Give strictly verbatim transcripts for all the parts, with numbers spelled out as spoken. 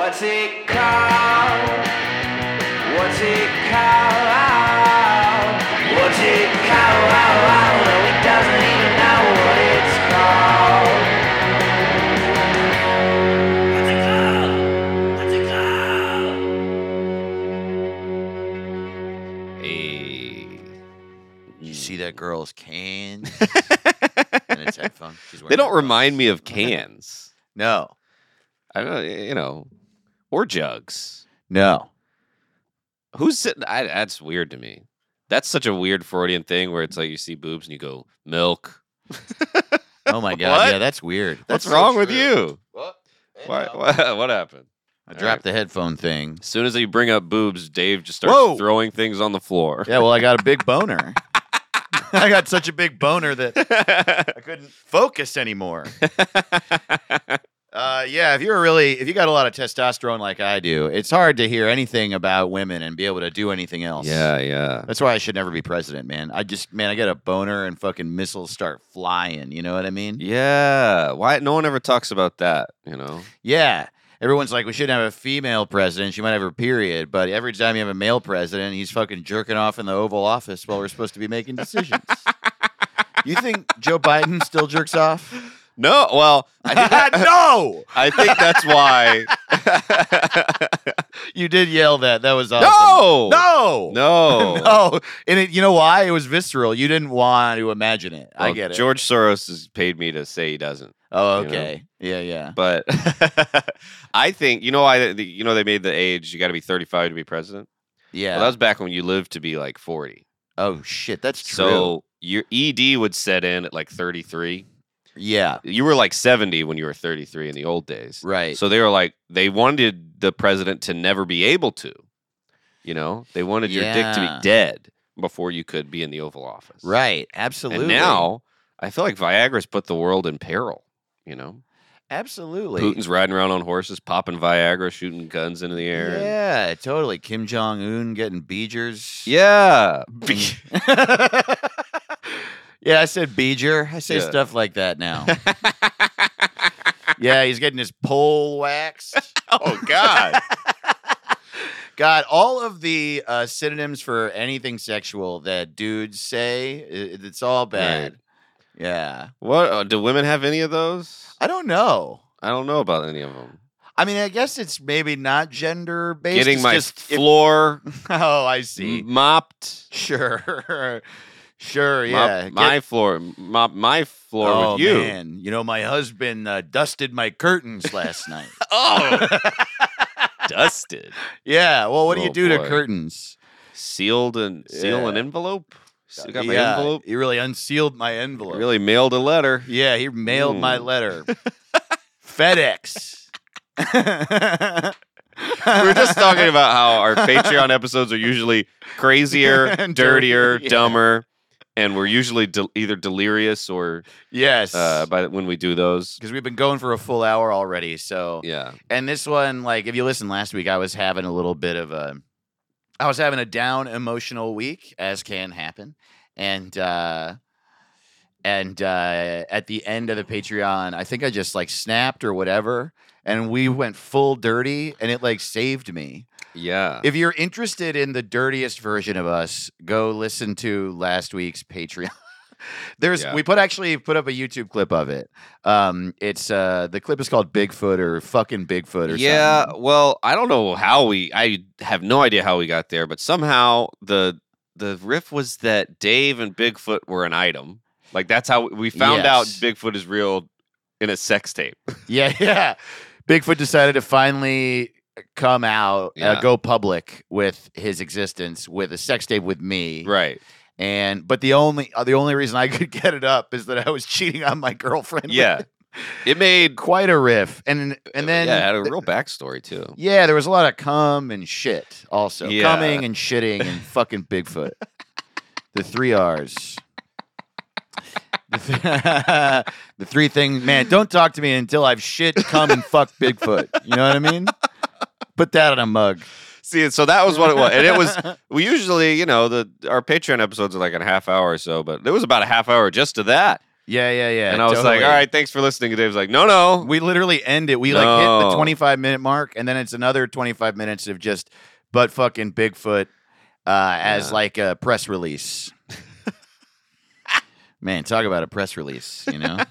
What's it called? What's it called? What's it called? No, he doesn't even know what it's called. What's it called? What's it called? Hey. You see that girl's cans and its headphones? She's wearing They don't headphones. remind me of cans. No, I don't know, you know, or jugs. no. Who's sitting? I, that's weird to me. That's such a weird Freudian thing where it's like you see boobs and you go, milk. Oh my god, What? yeah, that's weird. What's That's so wrong with true. you? What? Hey, Why, no. what, what happened? I All dropped right. the headphone thing. As soon as you bring up boobs, Dave just starts Whoa. throwing things on the floor. Yeah, well, I got a big boner. I got such a big boner that I couldn't focus anymore. Uh, yeah, if you're really, if you got a lot of testosterone like I do, it's hard to hear anything about women and be able to do anything else. yeah, yeah. That's why I should never be president, man. I just, man, I get a boner and fucking missiles start flying. You know what I mean? Yeah. Why? No one ever talks about that, you know? Yeah. Everyone's like, we shouldn't have a female president. She might have her period. But every time you have a male president, he's fucking jerking off in the Oval Office while we're supposed to be making decisions. You think Joe Biden still jerks off? No, well, I think, that, No! I think that's why. You did yell that. That was awesome. No! No! No. No. And it, you know why? It was visceral. You didn't want to imagine it. I Well, get it. George Soros has paid me to say he doesn't. Oh, you know. okay. Yeah, yeah. But I think, you know, I you know they made the age, you got to be thirty-five to be president? Yeah. Well, that was back when you lived to be like forty. Oh, shit. That's true. So your E D would set in at like thirty-three. yeah. You were like seventy when you were thirty-three in the old days. Right. So they were like, they wanted the president to never be able to. You know, they wanted your dick to Yeah. be dead before you could be in the Oval Office. Right. Absolutely. And now, I feel like Viagra's put the world in peril. You know, Absolutely. Putin's riding around on horses, popping Viagra, shooting guns into the air. and- Yeah, totally. Kim Jong Un getting beegers. Yeah. Yeah, I said beeger. I say Yeah. stuff like that now. Yeah, he's getting his pole waxed. Oh, God. God, all of the uh, synonyms for anything sexual that dudes say, it, it's all bad. Right. Yeah. What? Uh, do women have any of those? I don't know. I don't know about any of them. I mean, I guess it's maybe not gender based. Getting it's my just if- floor oh, I see. m- mopped. Sure. Sure, Mop yeah. my Get- floor. Mop my floor oh, with you. man. You know, my husband uh, dusted my curtains last night. Oh. Dusted. Yeah. Well, what do you Oh, do to boy. curtains? Sealed and seal an Yeah. envelope? Still got my yeah, envelope? He really unsealed my envelope. Really mailed a letter. Yeah, he mailed my Mm. letter. FedEx. We were just talking about how our Patreon episodes are usually crazier, And dirtier, dirty, yeah. dumber, and we're usually del- either delirious or Yes. uh, by the, when we do those. Because we've been going for a full hour already. So, Yeah. and this one, like, if you listened last week, I was having a little bit of a, I was having a down emotional week, as can happen, and uh, and uh, at the end of the Patreon, I think I just like snapped or whatever, and we went full dirty, and it like saved me. Yeah. If you're interested in the dirtiest version of us, go listen to last week's Patreon. There's Yeah. we put actually put up a YouTube clip of it. Um, it's uh the clip is called Bigfoot or fucking Bigfoot or yeah. something. Well, I don't know how we, I have no idea how we got there, but somehow the the riff was that Dave and Bigfoot were an item. Like that's how we found out Yes. Bigfoot is real in a sex tape. Yeah, yeah. Bigfoot decided to finally come out, Yeah. uh, go public with his existence with a sex tape with me. Right. And but the only uh, the only reason I could get it up is that I was cheating on my girlfriend. with Yeah. it. It made Quite a riff. And and then yeah, it had a real backstory too. yeah, there was a lot of cum and shit also. Yeah. Coming and shitting and fucking Bigfoot. The three R's. The, th- the three things, man, don't talk to me until I've shit, cum, and fuck Bigfoot. You know what I mean? Put that on a mug. See, so that was what it was, and it was. We usually, you know, the our Patreon episodes are like a half hour or so, but there was about a half hour just to that. Yeah, yeah, yeah. and I was totally. like, all right, thanks for listening. And Dave's like, no, no. We literally end it. We like hit the No. twenty-five minute mark, and then it's another twenty-five minutes of just butt fucking Bigfoot uh, as Yeah. like a press release. Man, talk about a press release, you know?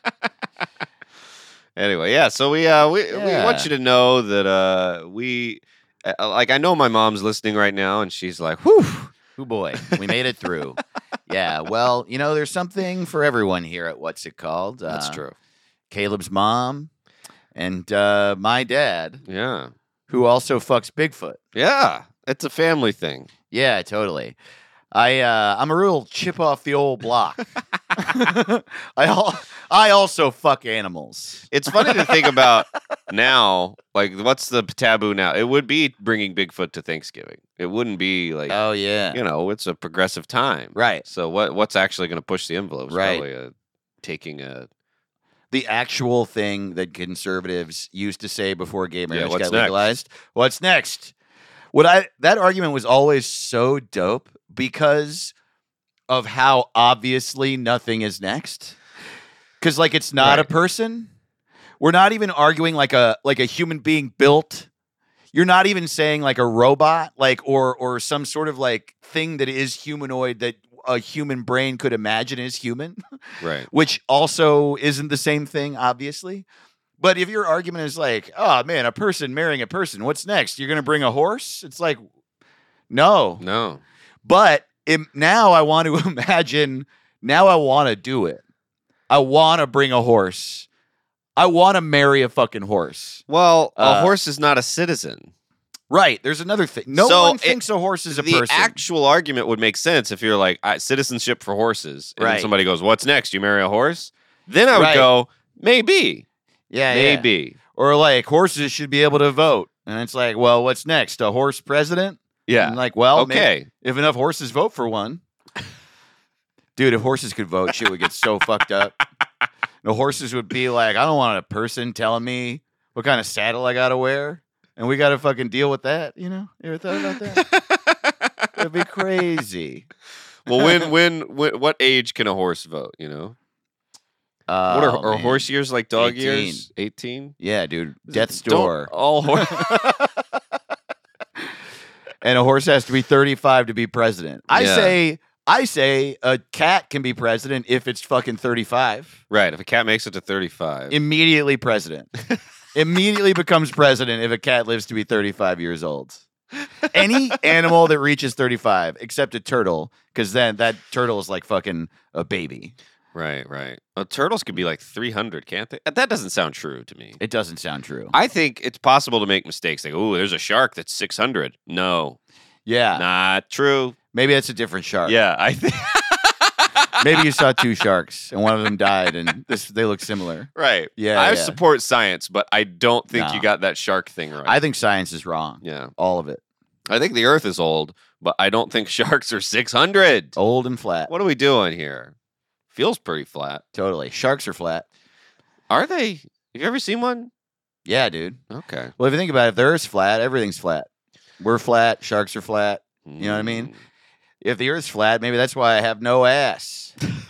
Anyway, yeah. So we uh we, we Yeah. want you to know that uh we uh, like I know my mom's listening right now, and she's like, whew. Oh boy, we made it through. Yeah, well, you know, there's something for everyone here at What's It Called. That's Uh, true. Caleb's mom and uh, my dad, Yeah. who also fucks Bigfoot. Yeah. It's a family thing. Yeah, totally. I uh, I'm a real chip off the old block. I al- I also fuck animals. It's funny to think about now. Like, what's the taboo now? It would be bringing Bigfoot to Thanksgiving. It wouldn't be like, Oh yeah, you know, it's a progressive time. right. So what what's actually going to push the envelope? Is Right. Probably a, taking a The actual thing that conservatives used to say before gay marriage what's got next? legalized. What's next? What I that argument was always so dope because of how obviously nothing is next. Because like it's not a Right. person. We're not even arguing like a like a human being built. You're not even saying like a robot, like or or some sort of like thing that is humanoid that a human brain could imagine is human, right. which also isn't the same thing, obviously. But if your argument is like, oh man, a person marrying a person, what's next? You're gonna bring a horse? It's like, no. No. But im- now I want to imagine. Now I want to do it. I want to bring a horse. I want to marry a fucking horse. Well, a Uh, horse is not a citizen. Right. There's another thing. No So one it- thinks a horse is a the person. actual argument would make sense if you're like I, citizenship for horses, and then Right. somebody goes, "What's next? You marry a horse?" Then I would Right. go, "Maybe, yeah, yeah. maybe, Or like horses should be able to vote. And it's like, well, what's next? A horse president? yeah, And like, well, maybe okay." if enough horses vote for one. Dude, if horses could vote, shit would get so fucked up. The horses would be like, I don't want a person telling me what kind of saddle I gotta wear. And we gotta fucking deal with that, you know? You ever thought about that? It'd be crazy. Well, when, when, when, what age can a horse vote? You know, Oh, what are, are man. horse years like dog eighteen. years? Eighteen. Yeah, dude. Death's Don't- door. All horse. And a horse has to be thirty-five to be president. I Yeah. say I say a cat can be president if it's fucking thirty-five. Right. If a cat makes it to thirty-five, Immediately president. Immediately becomes president if a cat lives to be thirty-five years old. Any animal that reaches thirty-five, except a turtle, because then that turtle is like fucking a baby. right, right. Uh, turtles could be like three hundred, can't they? That doesn't sound true to me. It doesn't sound true. I think it's possible to make mistakes. Like, oh, there's a shark that's six hundred. No, Yeah. not true. Maybe that's a different shark. Yeah, I think. Maybe you saw two sharks and one of them died and this they look similar. Right. Yeah, I yeah. support science, but I don't think No. you got that shark thing right. I think science is wrong. yeah. All of it. I think the earth is old, but I don't think sharks are six hundred. Old and flat. What are we doing here? Feels pretty flat. Totally. Sharks are flat. Are they? Have you ever seen one? Yeah, dude. Okay. Well, if you think about it, if the Earth's flat, everything's flat. We're flat. Sharks are flat. You know what I mean? Mm. If the Earth's flat, maybe that's why I have no ass.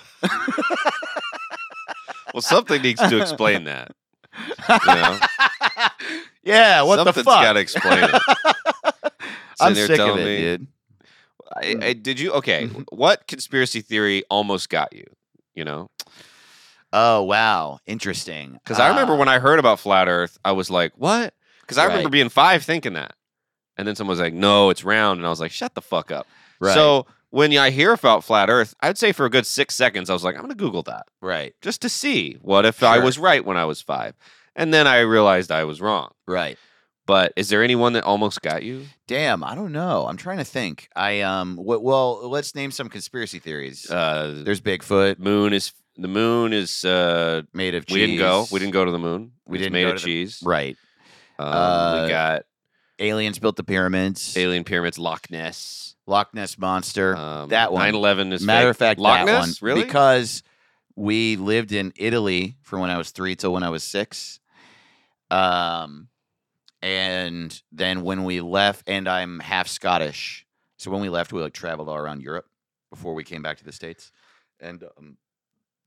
Well, something needs to explain that. You know? Yeah, what Something's the fuck? got to explain it. I'm Sitting there sick of telling it, me- dude. I, I, did you? Okay. What conspiracy theory almost got you? You know? Oh, wow. Interesting. Because I remember Uh, when I heard about flat Earth, I was like, "What?" Because I remember Right. being five thinking that, and then someone was like, "No, it's round," and I was like, "Shut the fuck up." Right. So when I hear about flat Earth, I'd say for a good six seconds, I was like, "I'm gonna Google that Right, just to see what if I Sure. was right when I was five," and then I realized I was wrong. right. But is there anyone that almost got you? Damn, I don't know. I'm trying to think. I um. W- well, let's name some conspiracy theories. Uh, There's Bigfoot moon is the moon is. Uh, made of cheese. we didn't go. We didn't go to the moon. We It's didn't made go of to the- cheese. Right. Um, Uh, we got Aliens built the pyramids. alien pyramids, Loch Ness. Loch Ness monster. Um, that one. nine eleven is Matter fake. of fact, Loch that Ness, one. really? Because we lived in Italy from when I was three till when I was six. Um, and then when we left, and I'm half Scottish, so when we left, we like traveled all around Europe before we came back to the States. And um,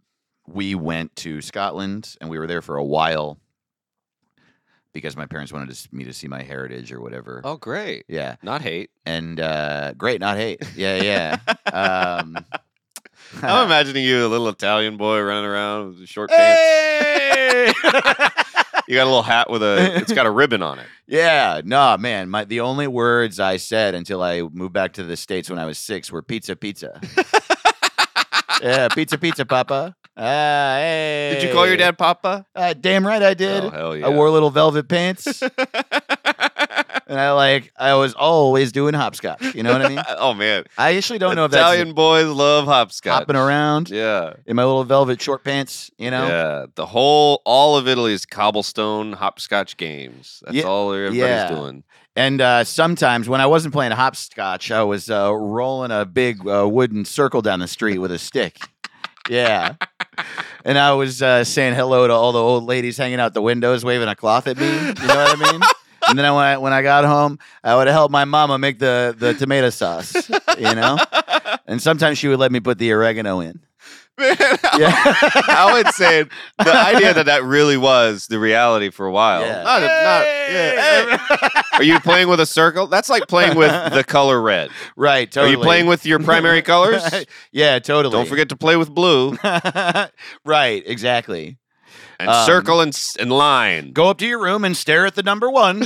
we went to Scotland and we were there for a while because my parents wanted to, s- me to see my heritage or whatever. Oh, great. Yeah. Not hate. And uh, great, not hate. Yeah, yeah. um, I'm imagining you, a little Italian boy running around with short pants. Hey! You got a little hat with a, it's got a ribbon on it. Yeah, no, man. My the only words I said until I moved back to the States when I was six were pizza, pizza. Yeah, pizza, pizza, Papa. Ah, hey. Did you call your dad Papa? Uh, damn right I did. Oh, hell yeah. I wore little velvet pants. And I like I was always doing hopscotch. You know what I mean? Oh, man. I actually don't know if Italian that's boys love hopscotch. hopping around Yeah. in my little velvet short pants, you know? Yeah. The whole, all of Italy is cobblestone hopscotch games. That's Yeah, all everybody's yeah. doing. And uh, sometimes when I wasn't playing hopscotch, I was uh, rolling a big uh, wooden circle down the street with a stick. Yeah. And I was uh, saying hello to all the old ladies hanging out the windows, waving a cloth at me. You know what I mean? And then when I when I got home, I would help my mama make the, the tomato sauce, you know? And sometimes she would let me put the oregano in. Man, Yeah. I would say the idea that that really was the reality for a while. Yeah. Not, a- not, yeah. Hey. Are you playing with a circle? That's like playing with the color red. Right, totally. Are you playing with your primary colors? Yeah, totally. Don't forget to play with blue Right, exactly. and Um, circle and, s- and line. Go up to your room and stare at the number one.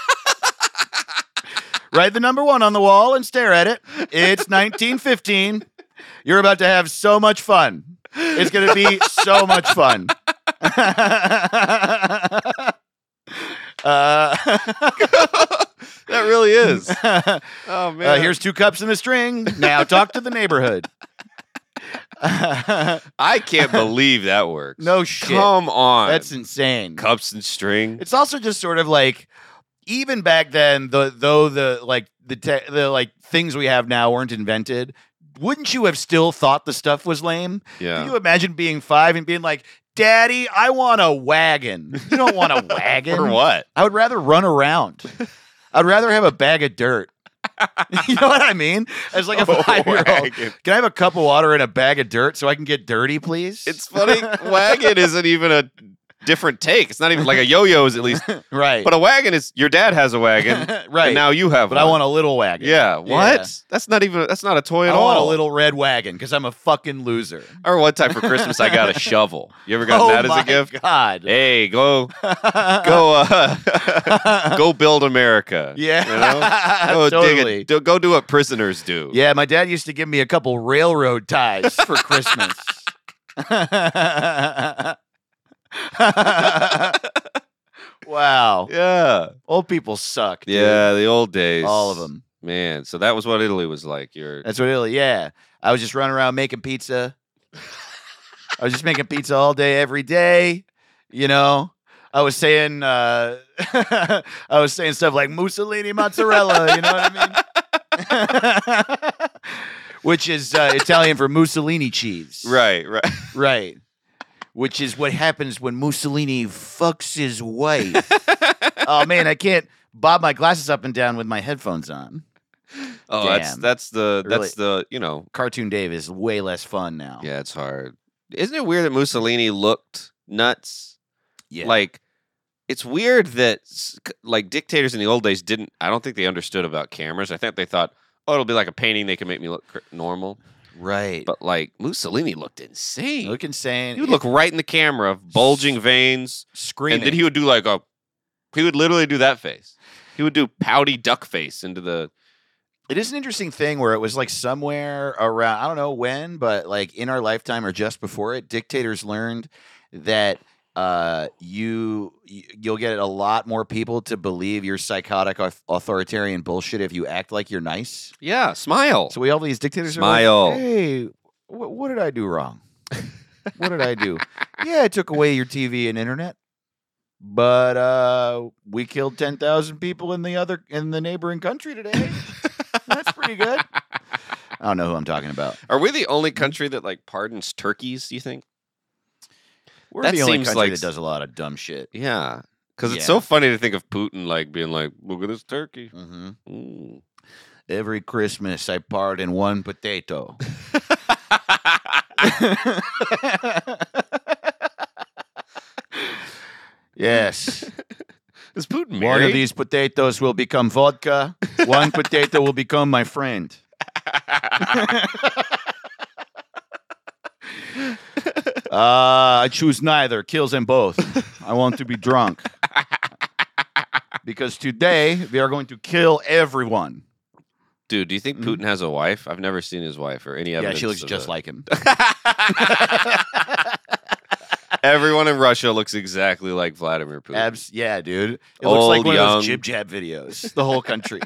Write the number one on the wall and stare at it. It's nineteen fifteen. You're about to have so much fun. It's going to be so much fun. uh, That really is. Oh, man. uh, here's two cups and a string. Now talk to the neighborhood. I can't believe that works. No shit. Come on. That's insane. Cups and string. It's also just sort of like, even back then, the though the like the te- the like things we have now weren't invented, wouldn't you have still thought the stuff was lame? Yeah. Can you imagine being five and being like, "Daddy, I want a wagon." You don't want a wagon. For what? I would rather run around. I'd rather have a bag of dirt. You know what I mean? As like a A five-year-old, wagon. can I have a cup of water and a bag of dirt so I can get dirty, please? It's funny. Wagon isn't even a different take. It's not even like a yo-yo is at least. right. But a wagon is, your dad has a wagon. right. And now you have but one. I want a little wagon. Yeah. What? Yeah. That's not even, that's not a toy at I all. want a little red wagon because I'm a fucking loser. Or one time for Christmas, I got a shovel. You ever got oh that as my a gift? God. Hey, go, go, uh, go build America. Yeah. You know? Go totally. dig it. Do- Go do what prisoners do. Yeah, my dad used to give me a couple railroad ties for Christmas. Wow. Yeah. Old people suck. Dude. Yeah. The old days. All of them. Man. So that was what Italy was like. You're, That's what Italy, yeah. I was just running around making pizza. I was just making pizza all day, every day. You know, I was saying, uh, I was saying stuff like Mussolini mozzarella. You know what I mean? Which is uh, Italian for Mussolini cheese. right, right. Right. Which is what happens when Mussolini fucks his wife. Oh man, I can't bob my glasses up and down with my headphones on. Oh, that's Damn. that's the Really- that's the you know Cartoon Dave is way less fun now. yeah, it's hard. Isn't it weird that Mussolini looked nuts? Yeah. Like, it's weird that s- c- like dictators in the old days didn't. I don't think they understood about cameras. I think they thought, oh, it'll be like a painting. They can make me look cr- normal. right. But like Mussolini looked insane. Look insane. he would look right in the camera, bulging veins, screaming. and then he would do like a. He would literally do that face. He would do pouty duck face into the. It is an interesting thing where it was like somewhere around, I don't know when, but like in our lifetime or just before it, dictators learned that uh, you y- you'll get a lot more people to believe your psychotic auth- authoritarian bullshit if you act like you're nice. Yeah, smile. So we all these dictators Smile. are like, hey, wh- what did I do wrong? What did I do? Yeah, I took away your T V and internet. But uh, we killed ten thousand people in the other in the neighboring country today. That's pretty good. I don't know who I'm talking about. Are we the only country that like pardons turkeys? Do you think? We're That the only seems country like that s- does a lot of dumb shit. Yeah, because it's Yeah. so funny to think of Putin like being like, "Look at this turkey." Mm-hmm. Mm. Every Christmas, I pardon one potato. Yes. Is Putin One married? of these potatoes will become vodka. One potato will become my friend. Uh, I choose neither. Kills them both. I want to be drunk. Because today we are going to kill everyone. Dude, do you think Putin has a wife? I've never seen his wife or any Yeah, evidence. she looks of just it. like him. Everyone in Russia looks exactly like Vladimir Putin. Abs, yeah, dude. It looks like Old, one of young. those jib jab videos. The whole country.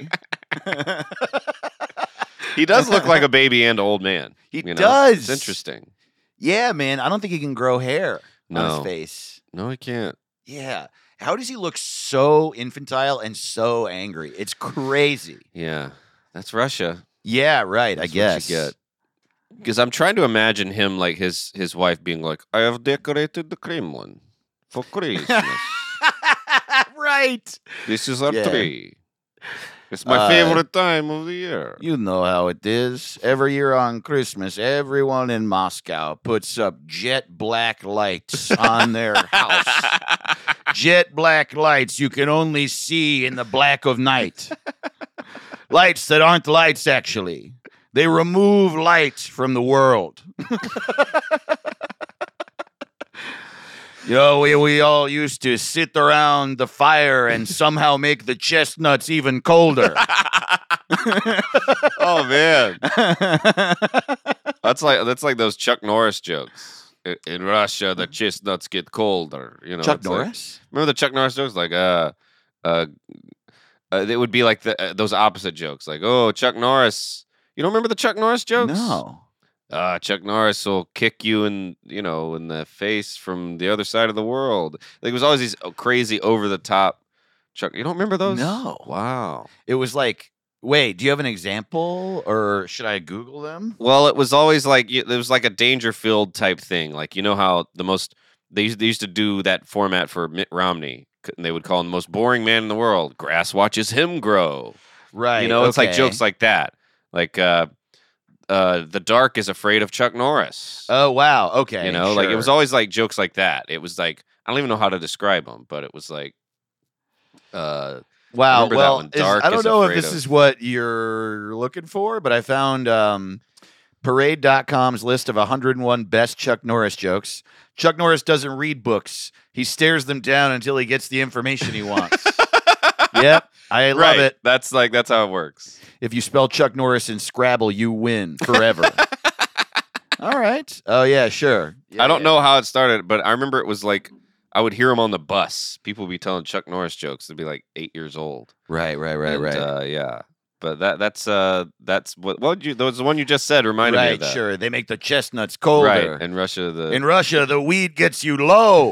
He does look like a baby and old man. He you know? does. It's interesting. Yeah, man. I don't think he can grow hair on No. his face. No, he can't. Yeah. How does he look so infantile and so angry? It's crazy. Yeah, that's Russia. Yeah, right. That's I guess. what you get. Because I'm trying to imagine him like his his wife being like, "I have decorated the Kremlin for Christmas. Right. This is our Yeah. tree. It's my Uh, favorite time of the year." You know how it is. Every year on Christmas, everyone in Moscow puts up jet black lights on their house. Jet black lights you can only see in the black of night. Lights that aren't lights, actually. They remove light from the world. You know, we, we all used to sit around the fire and somehow make the chestnuts even colder. Oh man, that's like that's like those Chuck Norris jokes. In, in Russia, the chestnuts get colder. You know, Chuck it's like- Norris? remember the Chuck Norris jokes? Like, uh, uh, uh they would be like the uh, those opposite jokes. Like, oh, Chuck Norris. You don't remember the Chuck Norris jokes? No. Uh, Chuck Norris will kick you in, you know, in the face from the other side of the world. Like, it was always these crazy over the top Chuck. You don't remember those? No. Wow. It was like, wait, do you have an example or should I Google them? Well, it was always like it was like a Dangerfield type thing. Like, you know how the most they used, they used to do that format for Mitt Romney. And they would call him the most boring man in the world. Grass watches him grow. Right. You know, it's like okay. jokes like that. Like, uh, uh, the dark is afraid of Chuck Norris. Oh, wow. Okay. you know, like it was sure. always like jokes like that. It was like I don't even know how to describe them, but it was like, uh, Wow. remember that Well, one, is- Dark I don't is know if Afraid this of- is what you're looking for, but I found um, Parade dot com's list of one hundred one best Chuck Norris jokes. Chuck Norris doesn't read books. He stares them down until he gets the information he wants. Yep. I love right. it. That's like that's how it works. If you spell Chuck Norris in Scrabble, you win forever. All right. Oh, yeah, sure. Yeah, I don't yeah. know how it started, but I remember it was like I would hear him on the bus. People would be telling Chuck Norris jokes. They'd be like eight years old. Right, right, right, And, right. Uh, yeah, but that that's uh that's what what you that was the one you just said reminded me right, of that. sure. They make the chestnuts colder. Right. In Russia, the In Russia, the weed gets you low.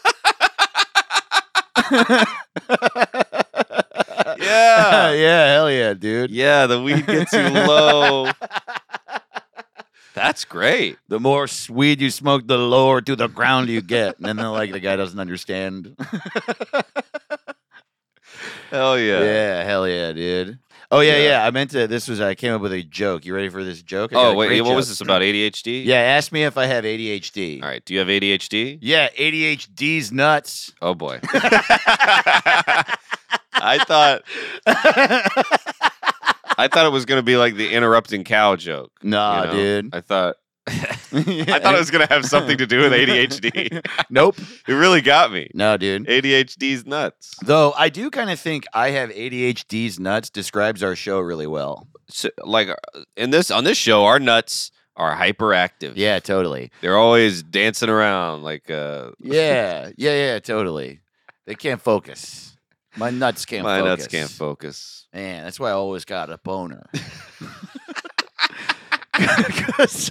yeah. yeah, hell yeah, dude. Yeah, the weed gets you low. That's great. The more s- weed you smoke, the lower to the ground you get. And then they're like, the guy doesn't understand. Hell yeah. yeah, hell yeah, dude. Oh, yeah, Yeah. yeah. I meant to, this was, I came up with a joke. You ready for this joke? I got Oh a wait, great what was joke. this about A D H D? Yeah, ask me if I have A D H D. All right. Do you have A D H D? Yeah, A D H D's nuts. Oh boy. I thought I thought it was gonna be like the interrupting cow joke. Nah, you know? dude. I thought I thought it was gonna have something to do with A D H D. Nope. It really got me. No, dude. A D H D's nuts. Though I do kind of think I have A D H D's nuts describes our show really well. So, like uh, in this on this show, our nuts are hyperactive. Yeah, totally. They're always dancing around like uh Yeah, yeah, yeah, totally. They can't focus. My nuts can't my focus. nuts can't focus. Man, that's why I always got a boner. 'Cause-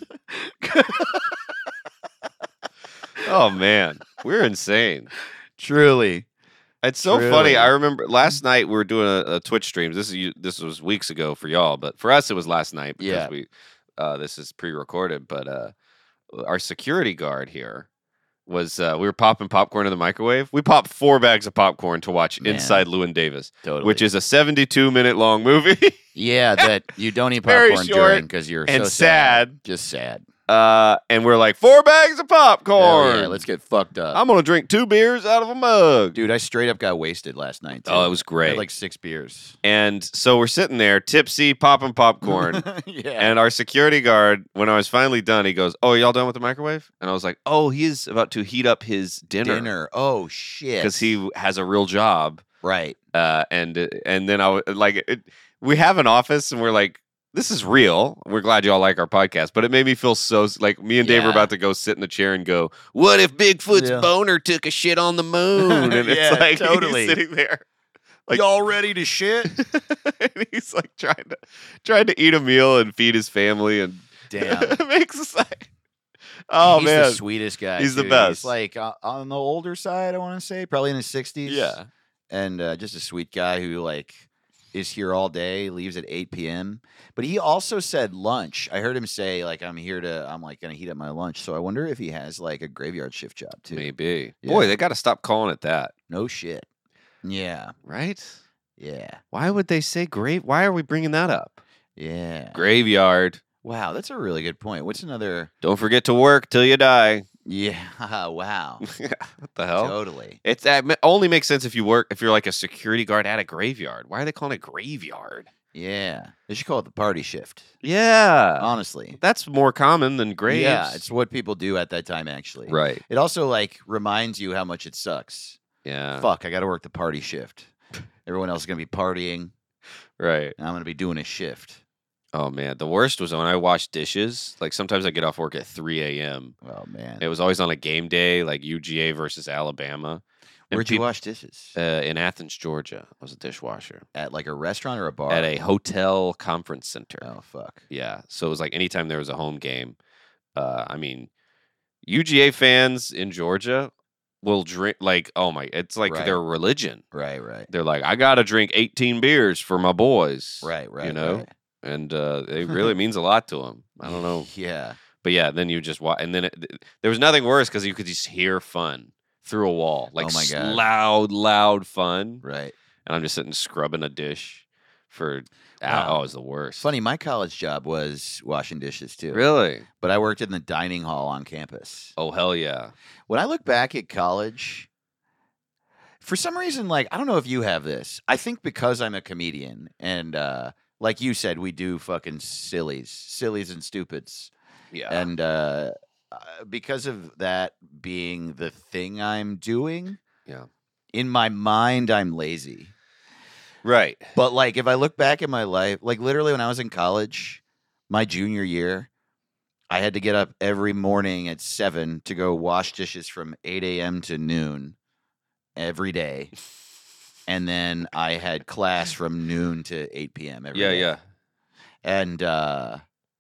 Oh man. We're insane. Truly. It's so Truly. funny. I remember last night we were doing a, a Twitch stream. This is this was weeks ago for y'all, but for us it was last night because Yeah. we uh, this is pre-recorded. But uh, our security guard here was uh, we were popping popcorn in the microwave. We popped four bags of popcorn to watch Man. Inside Llewyn Davis, Totally. which is a seventy-two minute long movie. yeah, that you don't eat Very popcorn short during because you're and so sad. Just sad. Uh, and we're like, four bags of popcorn. Hell yeah, let's get fucked up. I'm gonna drink two beers out of a mug. Dude, I straight up got wasted last night. Too. Oh, it was I great. had like six beers. And so we're sitting there, tipsy, popping popcorn. Yeah. And our security guard, when I was finally done, he goes, "Oh, are y'all done with the microwave?" And I was like, "Oh, he's about to heat up his dinner Dinner. Oh shit. because he has a real job." right. Uh, and and then I was like, it, we have an office, and we're like, this is real. We're glad y'all like our podcast, but it made me feel so like me and Dave were Yeah. about to go sit in the chair and go, "What if Bigfoot's Yeah. boner took a shit on the moon?" And Yeah, it's like totally. he's sitting there. Like- Y'all ready to shit? and he's like trying to trying to eat a meal and feed his family, and Damn. it makes us like, oh He's man, the sweetest guy. He's the too. best. He's like uh, on the older side, I want to say, probably in his sixties. yeah, and uh, just a sweet guy who like is here all day, leaves at eight p.m. But he also said lunch. I heard him say like, I'm here to, I'm like gonna heat up my lunch. So I wonder if he has like a graveyard shift job too. maybe. Yeah. Boy, they got to stop calling it that, No shit. Yeah. right? Yeah. Why would they say grave? Why are we bringing that up? Yeah. Graveyard. Wow, that's a really good point. What's another? Don't forget to work till you die. Yeah. Wow. What the hell? Totally. It's that ma- only makes sense if you work if you're like a security guard at a graveyard. Why are they calling it graveyard? Yeah. They should call it the party shift. Yeah, Honestly. that's more common than graves. Yeah, it's what people do at that time. Actually. right. It also like reminds you how much it sucks. Yeah, Fuck, I got to work the party shift. Everyone else is going to be partying, right. and I'm going to be doing a shift. Oh man, the worst was when I washed dishes. Like sometimes I get off work at three a.m. Oh, man. It was always on a game day, like U G A versus Alabama. And Where'd you peop- wash dishes? Uh, in Athens, Georgia. I was a dishwasher At like a restaurant or a bar? at a hotel conference center. Oh, fuck. Yeah. So it was like anytime there was a home game. Uh, I mean, U G A fans in Georgia will drink like, oh my, it's like Right. their religion. Right, right. They're like, I got to drink eighteen beers for my boys. Right, right. You know? right. And uh, it really means a lot to them. I don't know. Yeah. But yeah, then you just watch. And then it, there was nothing worse because you could just hear fun through a wall. Like Oh my s- God. loud, loud fun. Right. And I'm just sitting scrubbing a dish for, Wow. oh, it was the worst. Funny, my college job was washing dishes too. Really? But I worked in the dining hall on campus. Oh, hell yeah. When I look back at college, for some reason, like, I don't know if you have this. I think because I'm a comedian and, uh, like you said, we do fucking sillies, sillies and stupids. Yeah. And uh, uh, because of that being the thing I'm doing, Yeah. in my mind, I'm lazy. right. But like, if I look back at my life, like literally when I was in college, my junior year, I had to get up every morning at seven to go wash dishes from eight a.m. to noon every day. And then I had class from noon to eight p.m. every Yeah, day. yeah. And uh,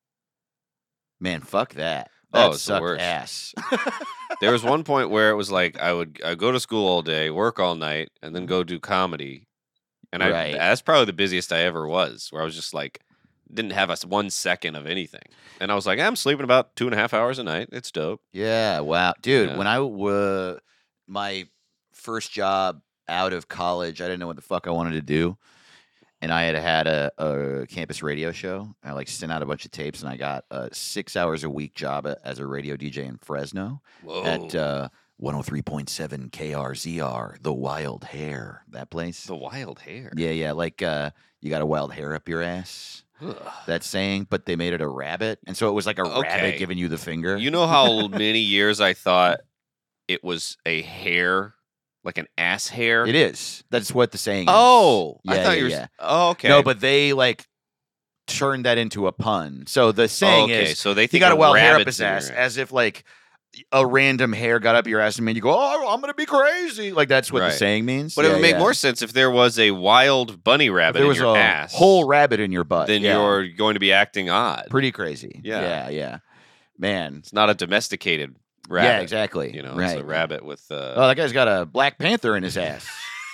man, fuck that. Oh, That it's the sucked worst. ass. There was one point where it was like I would I go to school all day, work all night, and then go do comedy. And I Right. that's probably the busiest I ever was, where I was just like didn't have a s- one second of anything. And I was like, I'm sleeping about two and a half hours a night. It's dope. Yeah, wow, dude. Yeah. When I was my first job out of college, I didn't know what the fuck I wanted to do, and I had had a, a campus radio show. I like sent out a bunch of tapes, and I got a six hours a week job a- as a radio D J in Fresno Whoa. at uh, one hundred three point seven K R Z R, the Wild Hair. That place. the wild hair. Yeah, yeah, like uh, you got a wild hair up your ass. Ugh. That saying, but they made it a rabbit, and so it was like a Okay. rabbit giving you the finger. You know how many years I thought it was a hair, like an ass hair? It is. That's what the saying is. Oh, I Yeah, thought yeah, you were. yeah. s- Oh, okay. No, but they like turned that into a pun. So the saying okay, is so they he think got a wild hair up rabbit's his in your ass as if like a random hair got up your ass and made you go, oh, I'm going to be crazy. Like that's what Right. the saying means. But it Yeah, would make yeah. more sense if there was a wild bunny If rabbit there in was your a ass. whole rabbit in your butt. then yeah. you're going to be acting odd. pretty crazy. Yeah. Yeah, yeah. Man. It's not a domesticated rabbit. Yeah, exactly. You know, right. it's a rabbit with. Uh, Oh, that guy's got a Black Panther in his ass.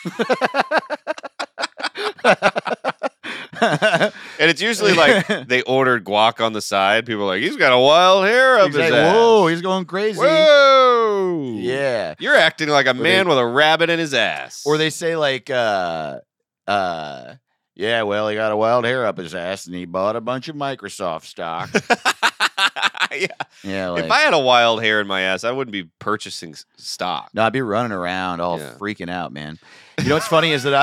and it's usually like they ordered guac on the side. People are like, he's got a wild hair up He's his like, ass. whoa, he's going crazy. Whoa. Yeah. You're acting like a man they- with a rabbit in his ass. Or they say like, uh, uh, yeah, well, he got a wild hair up his ass and he bought a bunch of Microsoft stock. yeah. Yeah, like, If I had a wild hair in my ass, I wouldn't be purchasing s- stock. no, I'd be running around all Yeah. freaking out, man. You know what's funny is that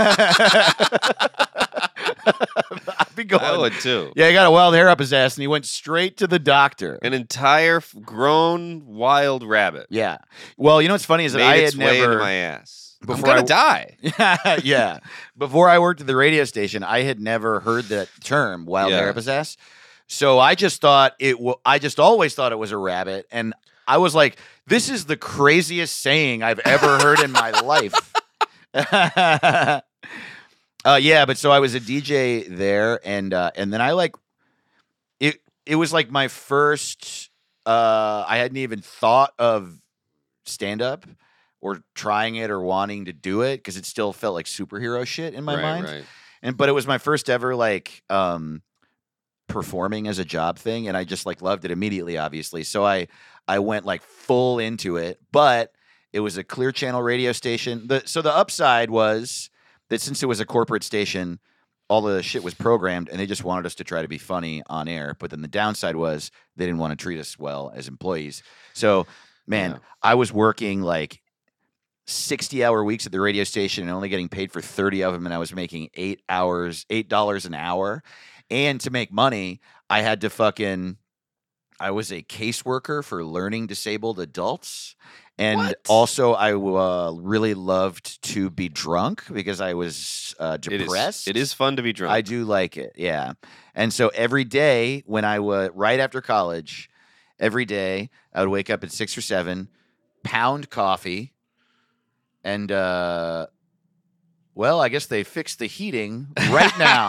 I I'd be going. I would too. Yeah, he got a wild hair up his ass, and he went straight to the doctor. An entire f- grown wild rabbit Yeah. Well, you know what's funny is that made I its had way never. into my ass. I'm Before gonna I- die. Yeah, yeah. Before I worked at the radio station, I had never heard that term, wild Yeah. hair up his ass. So I just thought it. W- I just always thought it was a rabbit, and I was like, "This is the craziest saying I've ever heard in my life." uh, yeah, but so I was a D J there, and uh, and then I like it. It was like my first. Uh, I hadn't even thought of stand up or trying it or wanting to do it because it still felt like superhero shit in my right, mind. right. And but it was my first ever like um performing as a job thing, and I just like loved it immediately, obviously. So I I went like full into it, but it was a Clear Channel radio station. The so the upside was that since it was a corporate station, all the shit was programmed, and they just wanted us to try to be funny on air. But then the downside was they didn't want to treat us well as employees. So man, Yeah. I was working like sixty hour weeks at the radio station and only getting paid for thirty of them. And I was making eight hours, eight dollars an hour. And to make money, I had to fucking, I was a caseworker for learning disabled adults. And What? also I uh, really loved to be drunk because I was uh, It is, depressed. it is fun to be drunk. I do like it, yeah. And so every day when I was right after college, every day I would wake up at six or seven, pound coffee, and uh, well, I guess they fixed the heating right now.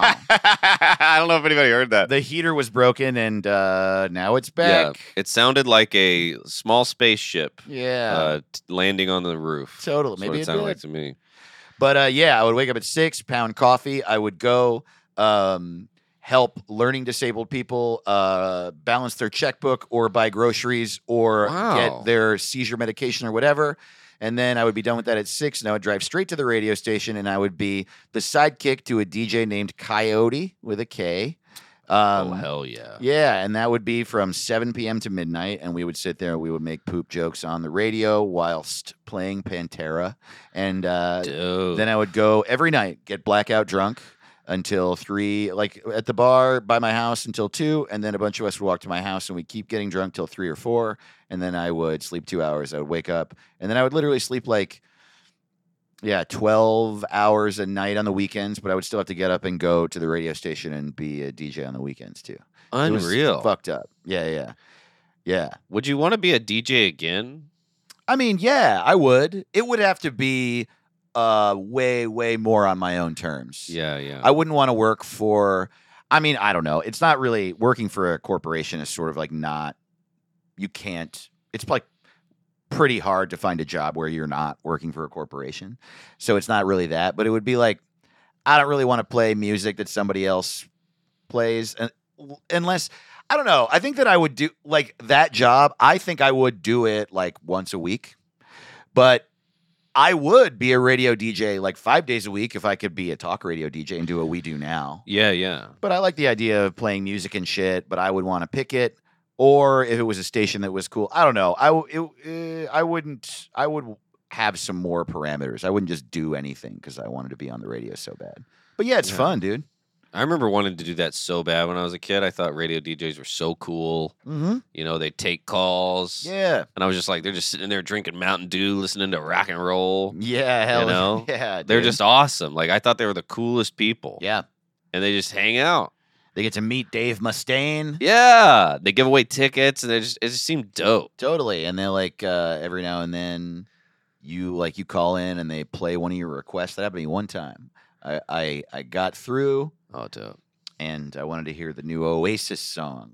I don't know if anybody heard that. The heater was broken, and uh, now it's Yeah, back. it sounded like a small spaceship Yeah, uh, t- landing on the roof. totally. That's Maybe what it it sounded did. like to me. But uh, yeah, I would wake up at six, pound coffee. I would go um, help learning disabled people uh, balance their checkbook or buy groceries or Wow. get their seizure medication or whatever. And then I would be done with that at six, and I would drive straight to the radio station, and I would be the sidekick to a D J named Coyote with a K. Um, oh, hell yeah. Yeah, and that would be from seven p.m. to midnight, and we would sit there and we would make poop jokes on the radio whilst playing Pantera. And uh, Dude. then I would go every night, get blackout drunk until three, like at the bar by my house until two, and then a bunch of us would walk to my house and we'd keep getting drunk till three or four, and then I would sleep two hours. I would wake up, and then I would literally sleep like, yeah, twelve hours a night on the weekends, but I would still have to get up and go to the radio station and be a D J on the weekends too. It was Unreal. fucked up. Yeah, yeah. Yeah. Would you want to be a D J again? I mean, yeah, I would. It would have to be uh way, way more on my own terms. Yeah, yeah. I wouldn't want to work for, I mean, I don't know. It's not really, working for a corporation is sort of like not, you can't, it's like pretty hard to find a job where you're not working for a corporation. So it's not really that, but it would be like, I don't really want to play music that somebody else plays uh, unless, I don't know. I think that I would do like that job. I think I would do it like once a week, but I would be a radio D J like five days a week if I could be a talk radio D J and do what we do now. yeah, yeah. But I like the idea of playing music and shit, but I would want to pick it. Or if it was a station that was cool, I don't know. I, w- it, uh, I wouldn't, I would have some more parameters. I wouldn't just do anything because I wanted to be on the radio so bad. But yeah, it's Yeah. fun, dude. I remember wanting to do that so bad when I was a kid. I thought radio D Js were so cool. Mm-hmm. You know, they take calls. Yeah. And I was just like, they're just sitting there drinking Mountain Dew, listening to rock and roll. Yeah, hell know? yeah. They're dude. just awesome. Like, I thought they were the coolest people. Yeah. And they just hang out. They get to meet Dave Mustaine. Yeah. They give away tickets, and they just it just seemed dope. Totally. And they're like, uh, every now and then you like you call in and they play one of your requests. That happened to me one time. I, I, I got through Oh, dope. and I wanted to hear the new Oasis song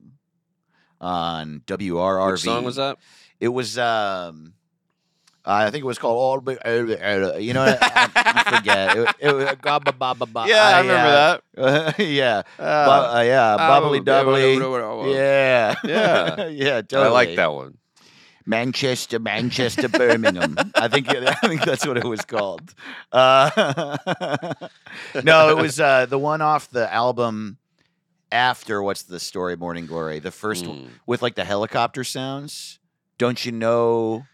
on W R R V. Which song was that? It was, um, I think it was called All. Be- You know, I, I forget. It, it, was ba- ba- ba- ba- ba- Yeah, I remember that. that. yeah, Uh, Bo- uh, yeah, bubbly doubly. Yeah. Yeah, Yeah. yeah. Totally. I like that one. Manchester, Manchester, Birmingham. I think I think that's what it was called. Uh, no, it was uh, the one off the album after What's the Story, Morning Glory. The first Mm. with like the helicopter sounds. Don't you know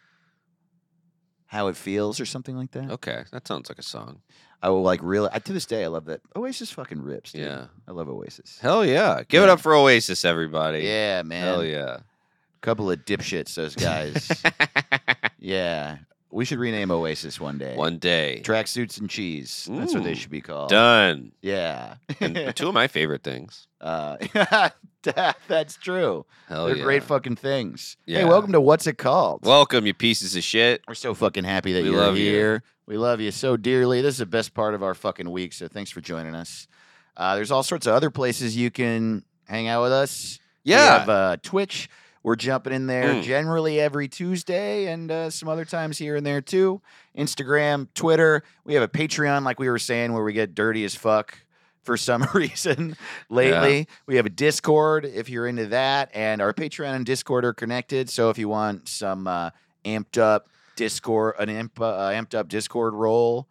how it feels or something like that? Okay, that sounds like a song. I will like really. I, to this day, I love that. Oasis fucking rips. Dude. Yeah. I love Oasis. Hell yeah. Give it Yeah. up for Oasis, everybody. Yeah, man. Hell yeah. Couple of dipshits, those guys. Yeah. We should rename Oasis one day. One day. Tracksuits and cheese. That's what they Ooh. should be called. Done. Yeah. And two of my favorite things. uh, that's true. Hell They're yeah. great fucking things. Hey, Yeah. welcome to What's It Called? Welcome, you pieces of shit. We're so fucking happy that We you're love you. here. We love you so dearly. This is the best part of our fucking week, so thanks for joining us. Uh, there's all sorts of other places you can hang out with us. We Yeah. have uh, Twitch. We're jumping in there Mm. generally every Tuesday and uh, some other times here and there too. Instagram, Twitter. We have a Patreon, like we were saying, where we get dirty as fuck for some reason lately. We have a Discord if you're into that. And our Patreon and Discord are connected. So if you want some uh, amped up Discord, an amp, uh, amped up Discord role,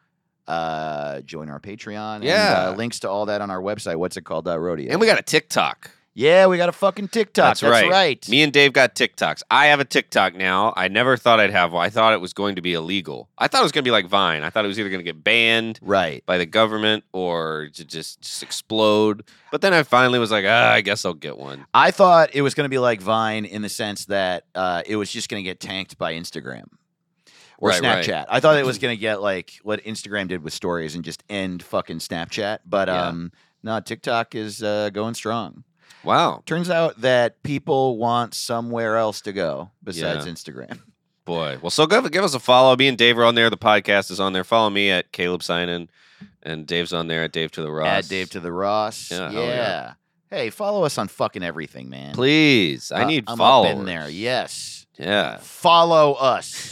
uh, join our Patreon. Yeah. And, uh, links to all that on our website. What's it called? Rodeo. And we got a TikTok. Yeah, we got a fucking TikTok. That's, That's right. right. Me and Dave got TikToks. I have a TikTok now. I never thought I'd have one. I thought it was going to be illegal. I thought it was going to be like Vine. I thought it was either going to get banned Right. by the government or to just, just explode. But then I finally was like, ah, I guess I'll get one. I thought it was going to be like Vine in the sense that uh, it was just going to get tanked by Instagram or Right, right. Snapchat. I thought it was going to get like what Instagram did with stories and just end fucking Snapchat. But Yeah. um, no, TikTok is uh, going strong. Wow. Turns out that people want somewhere else to go besides Yeah. Instagram. Boy. Well, so give, give us a follow. Me and Dave are on there. The podcast is on there. Follow me at Caleb Sinan. And Dave's on there at Dave to the Ross. Add Dave to the Ross. Yeah, Yeah. hell yeah. Hey, follow us on fucking everything, man. Please. I Uh, need I'm followers. up in there. Yes. Yeah. Follow us.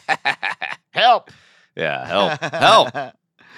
Help. Yeah. Help. Help.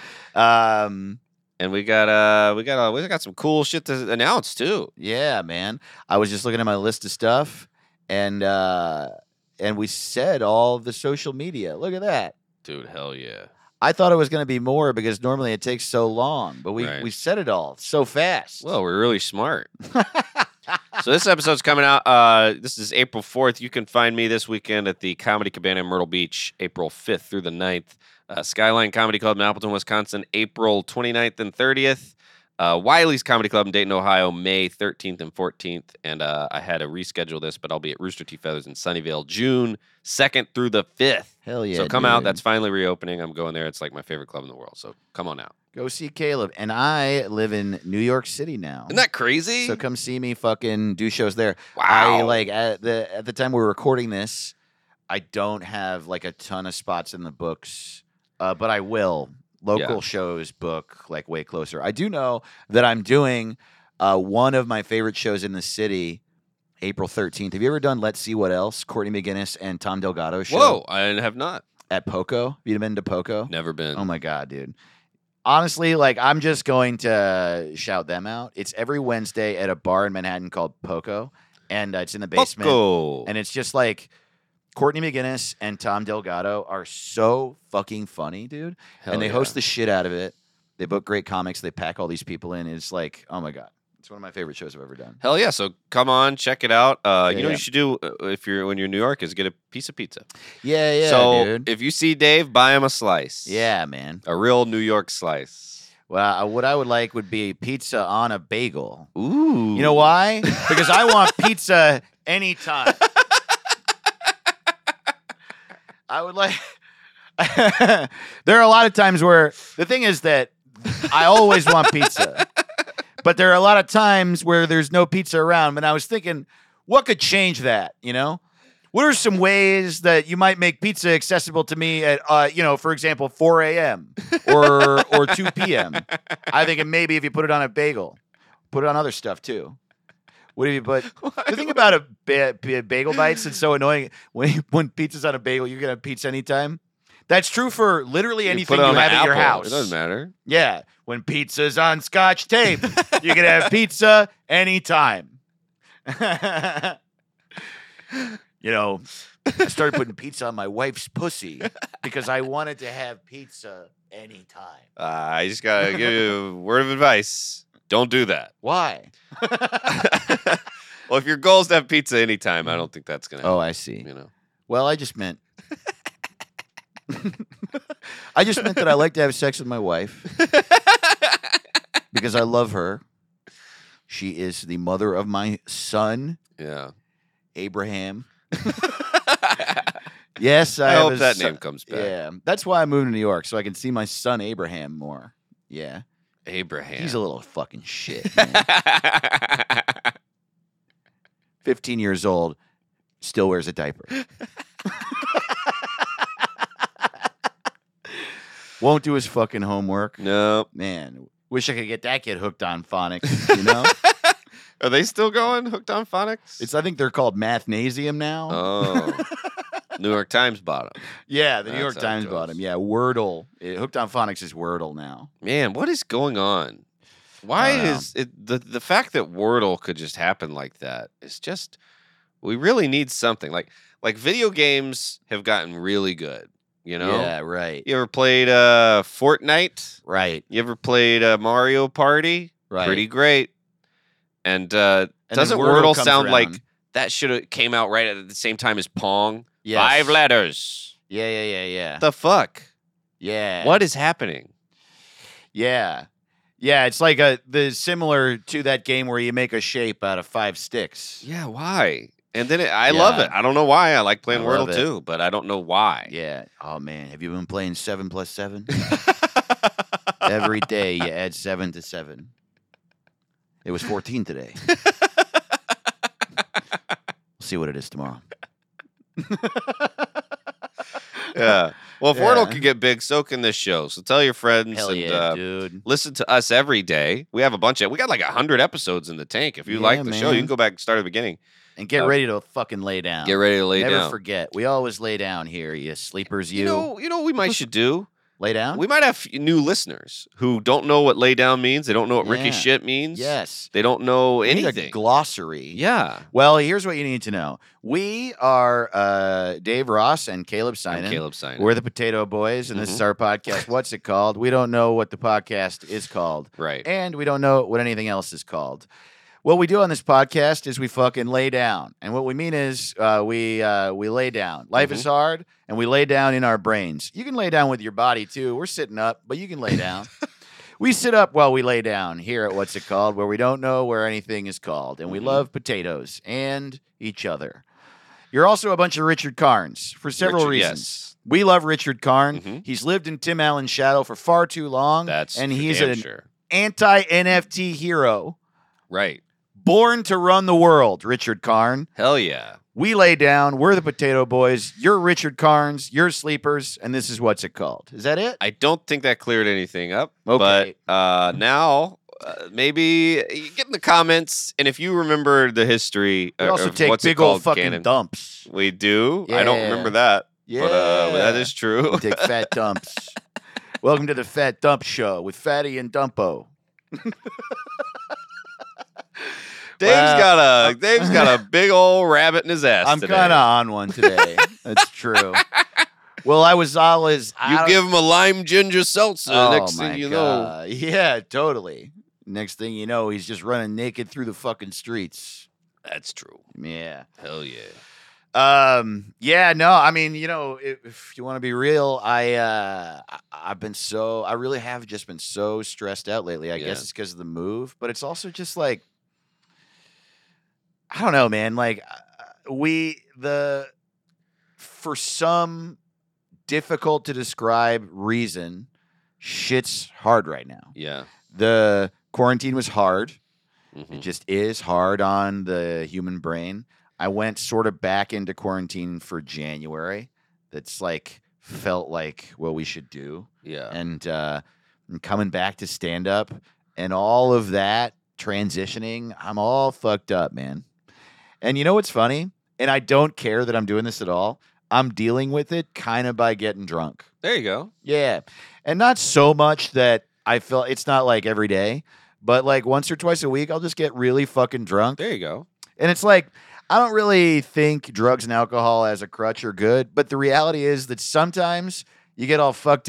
Um. And we got uh we got uh, we got some cool shit to announce too. Yeah, man. I was just looking at my list of stuff, and uh, and we said all the social media. Look at that. Dude, hell yeah. I thought it was going to be more because normally it takes so long, but we Right. we said it all so fast. Well, we're really smart. So this episode's coming out. Uh, this is April fourth. You can find me this weekend at the Comedy Cabana in Myrtle Beach, April fifth through the ninth. Uh, Skyline Comedy Club in Appleton, Wisconsin, April twenty-ninth and thirtieth. Uh, Wiley's Comedy Club in Dayton, Ohio, May thirteenth and fourteenth. And uh, I had to reschedule this, but I'll be at Rooster Teeth Feathers in Sunnyvale, June second through the fifth. Hell yeah! so come out. dude. That's finally reopening. I'm going there. It's like my favorite club in the world. So come on out. Go see Caleb. And I live in New York City now. Isn't that crazy? So come see me fucking do shows there. Wow. I like at the at the time we're recording this, I don't have like a ton of spots in the books. Uh, but I will. Local Yeah. shows book like way closer. I do know that I'm doing uh, one of my favorite shows in the city, April thirteenth. Have you ever done Let's See What Else? Courtney McGinnis and Tom Delgado show Whoa, I have not. at Poco. Have you been to Poco? Never been. Oh my god, dude. Honestly, like I'm just going to shout them out. It's every Wednesday at a bar in Manhattan called Poco, and uh, it's in the basement. Poco. And it's just like Courtney McGinnis and Tom Delgado are so fucking funny, dude. Hell and they yeah. host the shit out of it. They book great comics. They pack all these people in. It's like, oh my god, it's one of my favorite shows I've ever done. Hell yeah! So come on, check it out. Uh, Yeah, you know yeah. what you should do uh, if you're when you're in New York is get a piece of pizza. Yeah, yeah, so dude. if you see Dave, buy him a slice. Yeah, man. a real New York slice. Well, I- what I would like would be pizza on a bagel. Ooh, You know why? Because I want pizza anytime. I would like. There are a lot of times where the thing is that I always want pizza, but there are a lot of times where there's no pizza around. And I was thinking, what could change that? You know, what are some ways that you might make pizza accessible to me at, uh, you know, for example, four a.m. or or two p.m. I think maybe if you put it on a bagel, put it on other stuff too. What do you put? The thing about a ba- ba- bagel bites that's so annoying when you, when pizza's on a bagel, you can have pizza anytime. That's true for literally You anything put it you on have an at your apple. house. It doesn't matter. Yeah, when pizza's on Scotch tape, you can have pizza anytime. You know, I started putting pizza on my wife's pussy because I wanted to have pizza anytime. Uh, I just gotta give you a word of advice. Don't do that. Why? Well, if your goal is to have pizza anytime, I don't think that's gonna. Oh, happen, I see. You know. Well, I just meant. I just meant that I like to have sex with my wife because I love her. She is the mother of my son, Yeah. Abraham. Yes, I, I have hope a that son- name comes back. Yeah, that's why I moved to New York so I can see my son Abraham more. Yeah, Abraham. he's a little fucking shit. Man. Fifteen years old, still wears a diaper. Won't do his fucking homework. Nope. Man, wish I could get that kid hooked on phonics. You know, Are they still going? Hooked on phonics? it's I think they're called Mathnasium now. Oh. New York Times bought them. Yeah, the New That's York how it Times bought goes. him. Yeah, Wordle. Eh, hooked on phonics is Wordle now. Man, what is going on? Why I don't know. is it the the fact that Wordle could just happen like that is just we really need something. Like like video games have gotten really good, you know? Yeah, right. You ever played uh Fortnite? Right. You ever played uh, Mario Party? Right. Pretty great. And uh And then doesn't Wordle Wordle comes sound like around. that should have came out right at the same time as Pong? Yes. Five letters. Yeah, yeah, yeah, yeah. The fuck? yeah. What is happening? Yeah. Yeah, it's like a the similar to that game where you make a shape out of five sticks. Yeah, why? And then it, I love Yeah. it. I don't know why. I like playing I love Wordle it. too, but I don't know why. Yeah. Oh man, have you been playing seven plus seven? Every day you add seven to seven. It was fourteen today. We'll see what it is tomorrow. Yeah. Well, if Yeah. Wordle can get big, so can this show. So tell your friends Hell and yeah, uh, dude. listen to us every day. We have a bunch of we got like a hundred episodes in the tank. If you Yeah, like the show, you man. can go back and start at the beginning. And get uh, ready to fucking lay down. Get ready to lay Never down. forget. We always lay down here, you sleepers. You, You know, you know what we might should do? lay down. We might have f- new listeners who don't know what lay down means. They don't know what Ricky Yeah. shit means. Yes. They don't know We need anything. a glossary. Yeah. Well, here's what you need to know. We are uh, Dave Ross and Caleb I'm Simon. Caleb Simon. We're the Potato Boys, and this is our podcast. What's it called? We don't know what the podcast is called, right. and we don't know what anything else is called. What we do on this podcast is we fucking lay down, and what we mean is uh, we uh, we lay down. Life is hard, and we lay down in our brains. You can lay down with your body too. We're sitting up, but you can lay down. We sit up while we lay down here at What's It Called, where we don't know where anything is called, and we Mhm. love potatoes and each other. You're also a bunch of Richard Carnes for several Richard, reasons. yes. We love Richard Karn. Mhm. He's lived in Tim Allen's shadow for far too long. That's and for he's damn an sure. anti-N F T hero. Right. Born to run the world, Richard Karn. Hell yeah. We lay down. We're the Potato Boys. You're Richard Carnes. You're Sleepers. And this is What's It Called. Is that it? I don't think that cleared anything up. Okay. But uh, now, uh, maybe you get in the comments, and if you remember the history We uh, also of take what's it big old called fucking canon, dumps. we do. I don't Yeah. remember that. Yeah. But, uh, but that is true. We take fat dumps. Welcome to the Fat Dump Show with Fatty and Dumpo. Dave's Well, got a Dave's got a big old rabbit in his ass. I'm today. kind of on one today. That's true. Well, I was always. You I, give him a lime ginger seltzer. Oh next my thing you know, God. Yeah, totally. Next thing you know, he's just running naked through the fucking streets. that's true. Yeah. Hell yeah. Um. Yeah. No. I mean, you know, if, if you want to be real, I uh, I- I've been so I really have just been so stressed out lately. I Yeah. guess it's because of the move, but it's also just like I don't know, man. Like uh, we the for some difficult to describe reason, shit's hard right now. Yeah. The quarantine was hard. It Mhm. just is hard on the human brain. I went sort of back into quarantine for January. That's like felt like what we should do. Yeah. And uh I'm coming back to stand up and all of that transitioning, I'm all fucked up, man. And you know what's funny? And I don't care that I'm doing this at all. I'm dealing with it kind of by getting drunk. There you go. Yeah. And not so much that I feel it's not like every day, but like once or twice a week, I'll just get really fucking drunk. There you go. And it's like, I don't really think drugs and alcohol as a crutch are good, but the reality is that sometimes you get all fucked up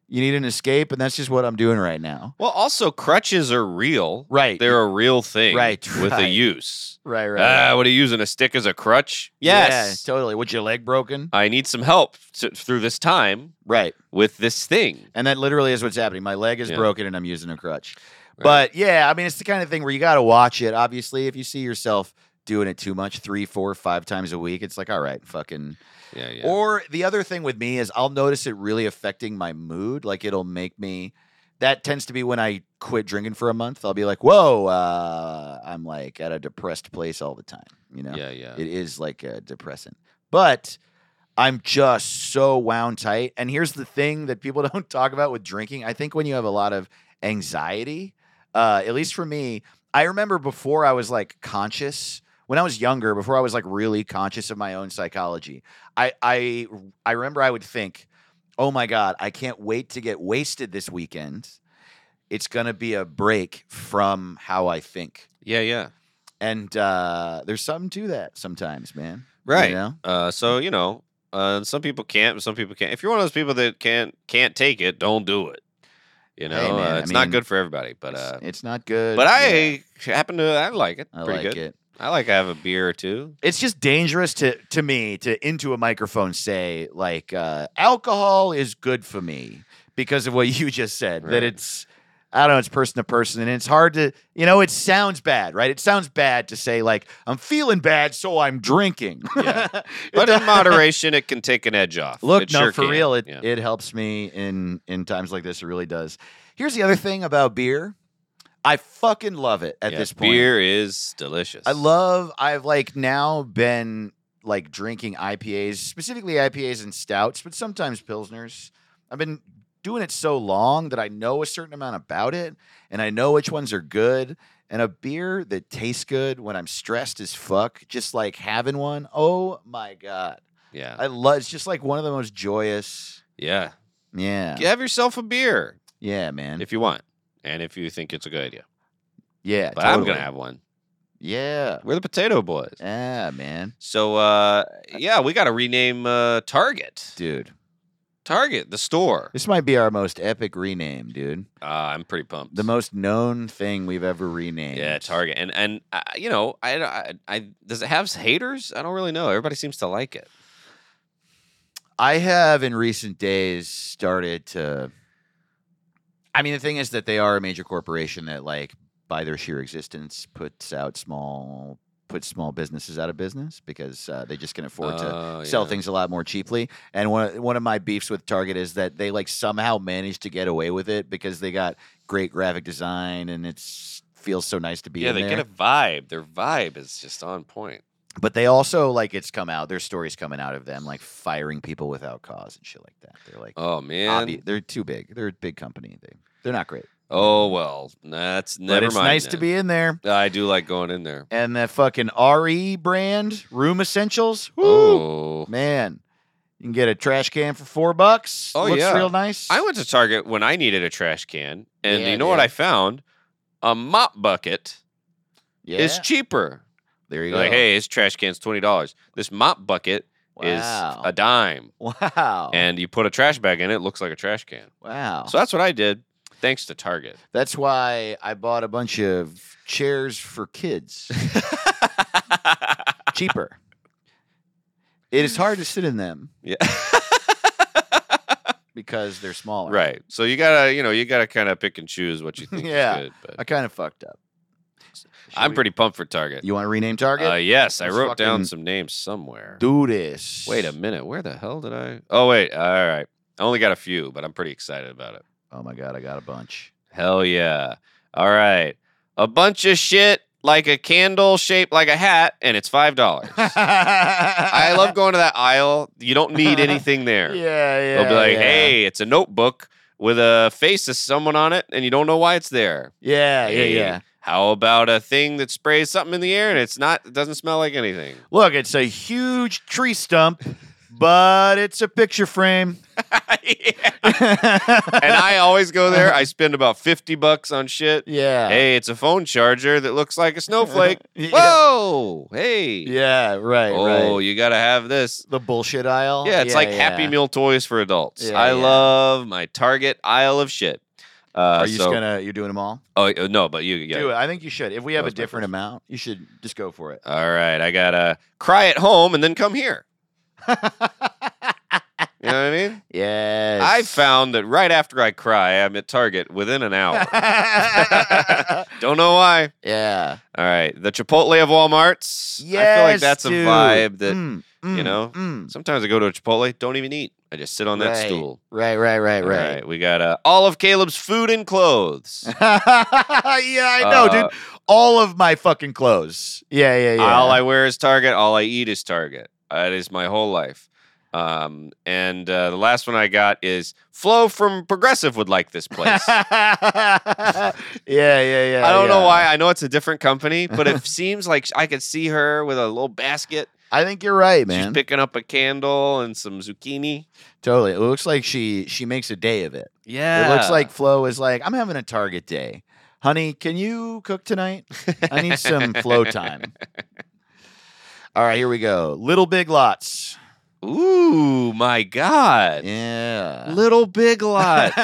You need an escape, and that's just what I'm doing right now. Well, also crutches are real. Right. They're a real thing. Right, With a right. use. Right, right. Ah, what are you using? A stick as a crutch? Yes. Yeah, totally. Was your leg broken? I need some help to, through this time Right. with this thing. And that literally is what's happening. My leg is Yeah. broken, and I'm using a crutch. Right. But yeah, I mean, it's the kind of thing where you got to watch it. Obviously, if you see yourself doing it too much, three, four, five times a week, it's like, all right, fucking. Yeah, yeah. Or the other thing with me is I'll notice it really affecting my mood. Like it'll make me. That tends to be when I quit drinking for a month. I'll be like, whoa, uh, I'm like at a depressed place all the time. You know, yeah, yeah. it is like a depressant. But I'm just so wound tight. And here's the thing that people don't talk about with drinking. I think when you have a lot of anxiety, uh, at least for me, I remember before I was like conscious. When I was younger, before I was like really conscious of my own psychology, I I I remember I would think, "Oh my God, I can't wait to get wasted this weekend. It's gonna be a break from how I think." yeah, yeah. And uh, there's something to that sometimes, man. Right. You know? Uh, so, you know, uh, some people can't, some people can't. If you're one of those people that can't can't take it, don't do it. You know, Hey, man, uh, I it's not mean, good for everybody. But it's, uh, it's not good. but Yeah, I happen to, I like it. I Pretty like good. it. I like to have a beer or two. It's just dangerous to to me to into a microphone say like uh, alcohol is good for me because of what you just said. Right. That it's I don't know, it's person to person, and it's hard to you know. It sounds bad, right? It sounds bad to say like I'm feeling bad, so I'm drinking. Yeah. But in moderation, it can take an edge off. Look, it no, sure for can. real, it Yeah. it helps me in in times like this. It really does. Here's the other thing about beer. I fucking love it at Yeah, this point. beer is delicious. I love. I've like now been like drinking I P As, specifically I P As and stouts, but sometimes pilsners. I've been doing it so long that I know a certain amount about it, and I know which ones are good. And a beer that tastes good when I'm stressed as fuck, just like having one. Oh my god, Yeah. I love. It's just like one of the most joyous. yeah. Yeah, Have yourself a beer yeah, man. if you want, and if you think it's a good idea. yeah, But I'm totally. gonna have one. Yeah, We're the Potato Boys. yeah, man, So, uh, yeah, we got to rename uh, Target. dude. Target, the store. This might be our most epic rename, dude. Uh, I'm pretty pumped. The most known thing we've ever renamed. Yeah, Target, and and uh, you know, I, I, I does it have haters? I don't really know. Everybody seems to like it. I have in recent days started to. I mean, the thing is that they are a major corporation that, like, by their sheer existence, puts out small, puts small businesses out of business because uh, they just can afford to Oh, sell yeah. things a lot more cheaply. And one one of my beefs with Target is that they like somehow managed to get away with it because they got great graphic design and it's feels so nice to be Yeah, in they there. get a vibe. Their vibe is just on point. But they also like it's come out. There's stories coming out of them like firing people without cause and shit like that. They're like, Oh man. obvi- they're too big. They're a big company. They they're not great. Oh well, that's never but it's mind. nice to then. be in there. I do like going in there. And that fucking R E brand, Room Essentials. Woo! Oh, Man, you can get a trash can for four bucks. Oh, Looks yeah. real nice. I went to Target when I needed a trash can, and Yeah, you know what dude. I found? A mop bucket yeah. is cheaper. There you You're go. like, hey, this trash can's twenty dollars. This mop bucket wow. is a dime, wow. and you put a trash bag in it, it looks like a trash can. wow. So that's what I did, thanks to Target. That's why I bought a bunch of chairs for kids. Cheaper. It is hard to sit in them Yeah. because they're smaller. Right. So you gotta, you know, you gotta kind of pick and choose what you think Yeah. is good. But I kind of fucked up. Should I'm we- pretty pumped for Target. You want to rename Target? Uh, yes, I Let's wrote down fucking some names somewhere. Do this. Wait a minute, where the hell did I? Oh wait, all right. I only got a few, but I'm pretty excited about it. Oh my god, I got a bunch. Hell yeah! All right, a bunch of shit like a candle shaped like a hat, and it's five dollars. I love going to that aisle. You don't need anything there. Yeah, yeah. They'll be like, yeah. "Hey, it's a notebook with a face of someone on it, and you don't know why it's there." Yeah, yeah, Hey, yeah. How about a thing that sprays something in the air and it's not? It doesn't smell like anything. Look, it's a huge tree stump, but it's a picture frame. And I always go there. I spend about fifty bucks on shit. Yeah. Hey, it's a phone charger that looks like a snowflake. Yeah. Whoa. Hey. Yeah, right, Oh, right. you got to have this. The bullshit aisle. Yeah, it's like yeah. Happy Meal toys for adults. Yeah, I yeah. love my Target aisle of shit. Uh, Are you so, just gonna? You're doing them all? Oh uh, no, but you yeah. Do it. I think you should. If we have a That was my different first. amount, you should just go for it. All right, I gotta cry at home and then come here. You know what I mean? Yes. I found that right after I cry, I'm at Target within an hour. Don't know why. Yeah. All right, the Chipotle of Walmarts. Yes. I feel like that's dude. a vibe that Mm, you mm, know. mm. Sometimes I go to a Chipotle, don't even eat. I just sit on that Right. stool. Right. Right. Right. All Right. right, we got uh, all of Caleb's food and clothes. yeah, I know, Uh, dude. All of my fucking clothes. Yeah. Yeah. Yeah. All I wear is Target. All I eat is Target. That is my whole life. Um, and uh, the last one I got is Flo from Progressive would like this place. yeah. Yeah. Yeah. I don't know yeah. why. I know it's a different company, but it seems like I could see her with a little basket. I think you're right, She's man. picking up a candle and some zucchini. Totally. It looks like she she makes a day of it. Yeah. It looks like Flo is like, I'm having a Target day. Honey, can you cook tonight? I need some Flo time. All right, here we go. Little Big Lots. Ooh, my God. Yeah. Little Big Lots.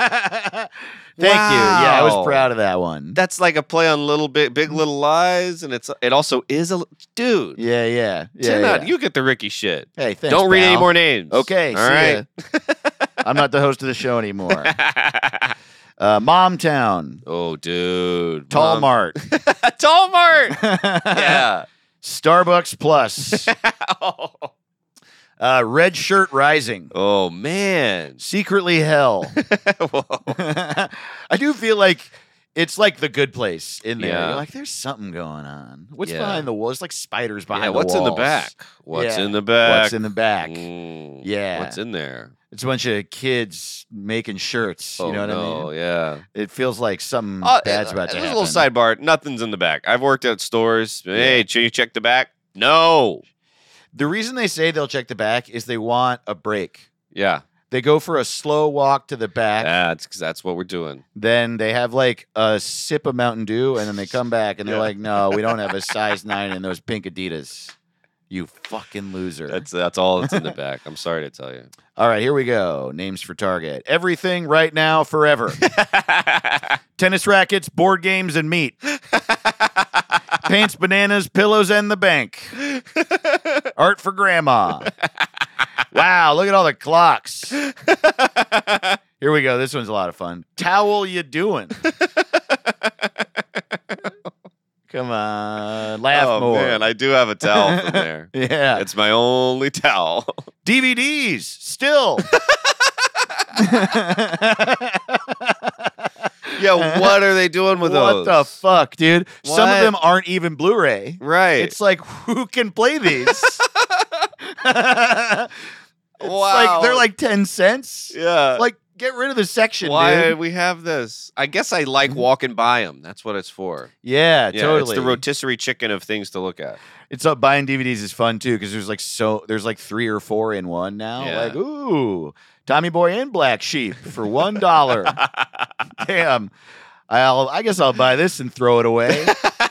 Thank you. Yeah, I was Wow. proud of that one. That's like a play on Little Big Big Little Lies, and it's it also is a li- dude. Yeah, yeah. Yeah, ten out- yeah. You get the Ricky shit. Hey, thanks, Don't read any pal. more names. Okay, all see right. ya. I'm not the host of the show anymore. Uh, Momtown. Oh, dude. Tall Mom- Mart. Tall Mart. Yeah. Starbucks Plus. oh. Uh, Red Shirt Rising. Oh, man. Secretly Hell. Whoa. I do feel like it's like the good place in there. Yeah. You're like, there's something going on. What's Yeah. behind the wall? It's like spiders behind Yeah, the what's in the walls. back? What's Yeah. in the back? What's in the back? Mm, Yeah. What's in there? It's a bunch of kids making shirts. Oh, You know what no, I mean? yeah. It feels like something Oh, bad's uh, about to there's happen. a little sidebar. Nothing's in the back. I've worked at stores. Hey, should you check the back? No. The reason they say they'll check the back is they want a break. Yeah. They go for a slow walk to the back. That's that's what we're doing. Then they have like a sip of Mountain Dew, and then they come back and they're Yeah. like, "No, we don't have a size nine in those pink Adidas." You fucking loser. That's that's all that's in the back. I'm sorry to tell you. All right, here we go. Names for Target. Everything right now, forever. Tennis rackets, board games, and meat. Paints, bananas, pillows, and the bank. Art for grandma. Wow, look at all the clocks. Here we go. This one's a lot of fun. Towel you doing? Come on. Laugh oh more. man, I do have a towel from there. yeah. It's my only towel. D V Ds, still. Yeah, what are they doing with what those? the fuck, dude? Some of What? them aren't even Blu-ray. Right. It's like, who can play these? It's wow. like they're like ten cents. yeah. Like, get rid of the section, Why dude. did we have this? I guess I like walking by them. That's what it's for. Yeah, Yeah, totally. it's the rotisserie chicken of things to look at. It's up buying D V Ds is fun too because there's like so there's like three or four in one now. Yeah. Like, ooh, Tommy Boy and Black Sheep for one dollar. Damn. I'll I guess I'll buy this and throw it away.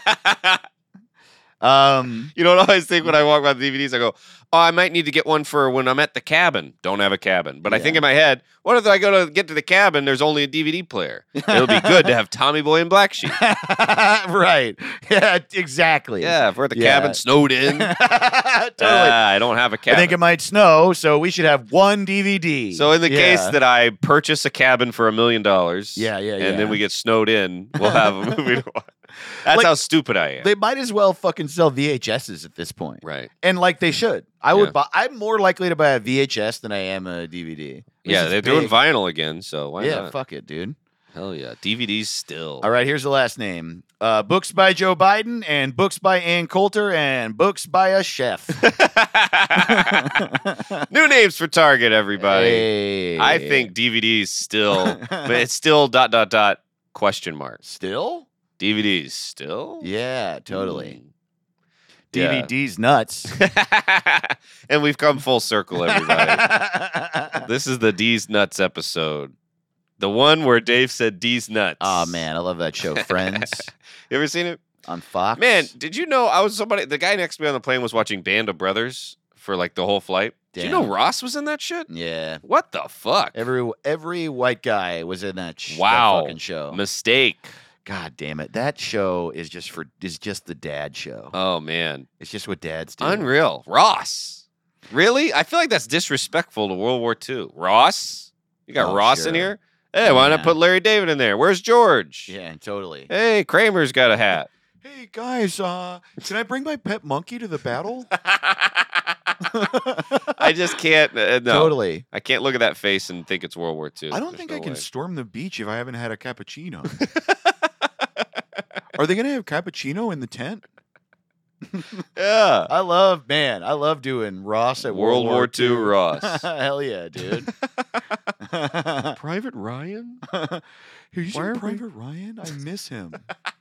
Um You know what I always think when I walk by the D V Ds? I go, oh, I might need to get one for when I'm at the cabin. Don't have a cabin. But I think Yeah. in my head, what if I go to get to the cabin, there's only a D V D player? It'll be good to have Tommy Boy and Black Sheep. right. Yeah, exactly. Yeah, if we're at the Yeah. cabin, snowed in. totally. Ah, I don't have a I cabin. think it might snow, so we should have one D V D. so in the Yeah. case that I purchase a cabin for a million dollars, Yeah, yeah, and yeah. then we get snowed in, we'll have a movie to watch. That's Like, how stupid I am. they might as well fucking sell V H S's at this point. right. And like they should. I would Yeah. buy I'm more likely to buy a V H S than I am a D V D. This Yeah, is they're doing big. vinyl again, so why Yeah, not? fuck it, dude. Hell yeah. D V Ds still. All right, here's the last name. Uh, books by Joe Biden and books by Ann Coulter and books by a chef. New names for Target, everybody. Hey. I think D V Ds still, but it's still dot dot dot question mark. Still? D V Ds still? Yeah, totally. Hmm. D V D's nuts. And we've come full circle, everybody. This is the D's Nuts episode. The one where Dave said D's Nuts. Oh, man. I love that show. Friends You ever seen it? on Fox. Man, did you know I was somebody, the guy next to me on the plane was watching Band of Brothers for like the whole flight. Did you know Damn. Ross was in that shit? Yeah. What the fuck? Every every white guy was in that, sh- that Wow. fucking show. Mistake. God damn it. That show is just for is just the dad show. Oh, man. It's just what dads do. Unreal. Ross. Really? I feel like that's disrespectful to World War Two. Ross? You got Oh, Ross in sure. here? Hey, why not Yeah. put Larry David in there? Where's George? Yeah, totally. Hey, Kramer's got a hat. Hey guys, uh, can I bring my pet monkey to the battle? I just can't. Uh, no. Totally. I can't look at that face and think it's World War Two. I don't There's think no I can way. storm the beach if I haven't had a cappuccino. Are they going to have cappuccino in the tent? Yeah. I love, man, I love doing Ross at World War Two Ross. Hell yeah, dude. Private Ryan? Have you Why seen are we- Private Ryan? I miss him.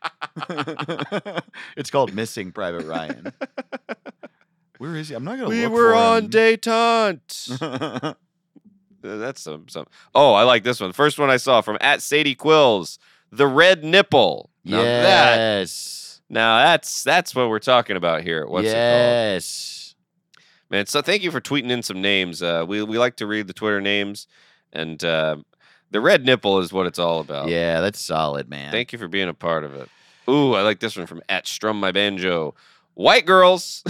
It's called Missing Private Ryan. Where is he? I'm not going to We look were for on him. detente. Uh, That's some some. Oh, I like this one. First one I saw from at Sadie Quills. The red nipple. Now that yes. now that's that's what we're talking about here. What's it yes. called? Man, so thank you for tweeting in some names. Uh, we we like to read the Twitter names, and uh, the red nipple is what it's all about. Yeah, that's solid, man. Thank you for being a part of it. Ooh, I like this one from at Strum My Banjo. White girls.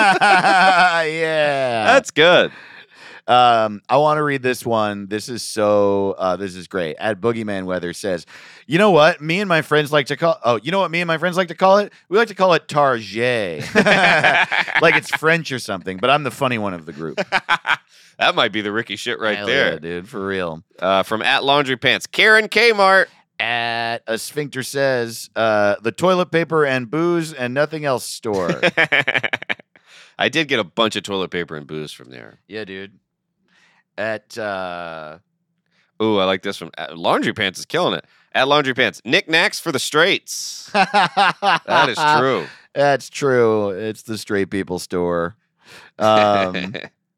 Yeah. That's good. Um, I want to read this one. This is so, uh, this is great. At Boogeyman Weather says, you know what? Me and my friends like to call, oh, you know what me and my friends like to call it? We like to call it Target. Like it's French or something, but I'm the funny one of the group. That might be the Ricky shit right Hell there. yeah, dude, for real. Uh, from at Laundry Pants. Karen Kmart. At a Sphincter says, uh, the toilet paper and booze and nothing else store. I did get a bunch of toilet paper and booze from there. Yeah, dude. At, uh, Ooh, I like this one. At Laundry Pants is killing it. At Laundry Pants. Knickknacks for the straights. That is true. That's true. It's the straight people store. Um,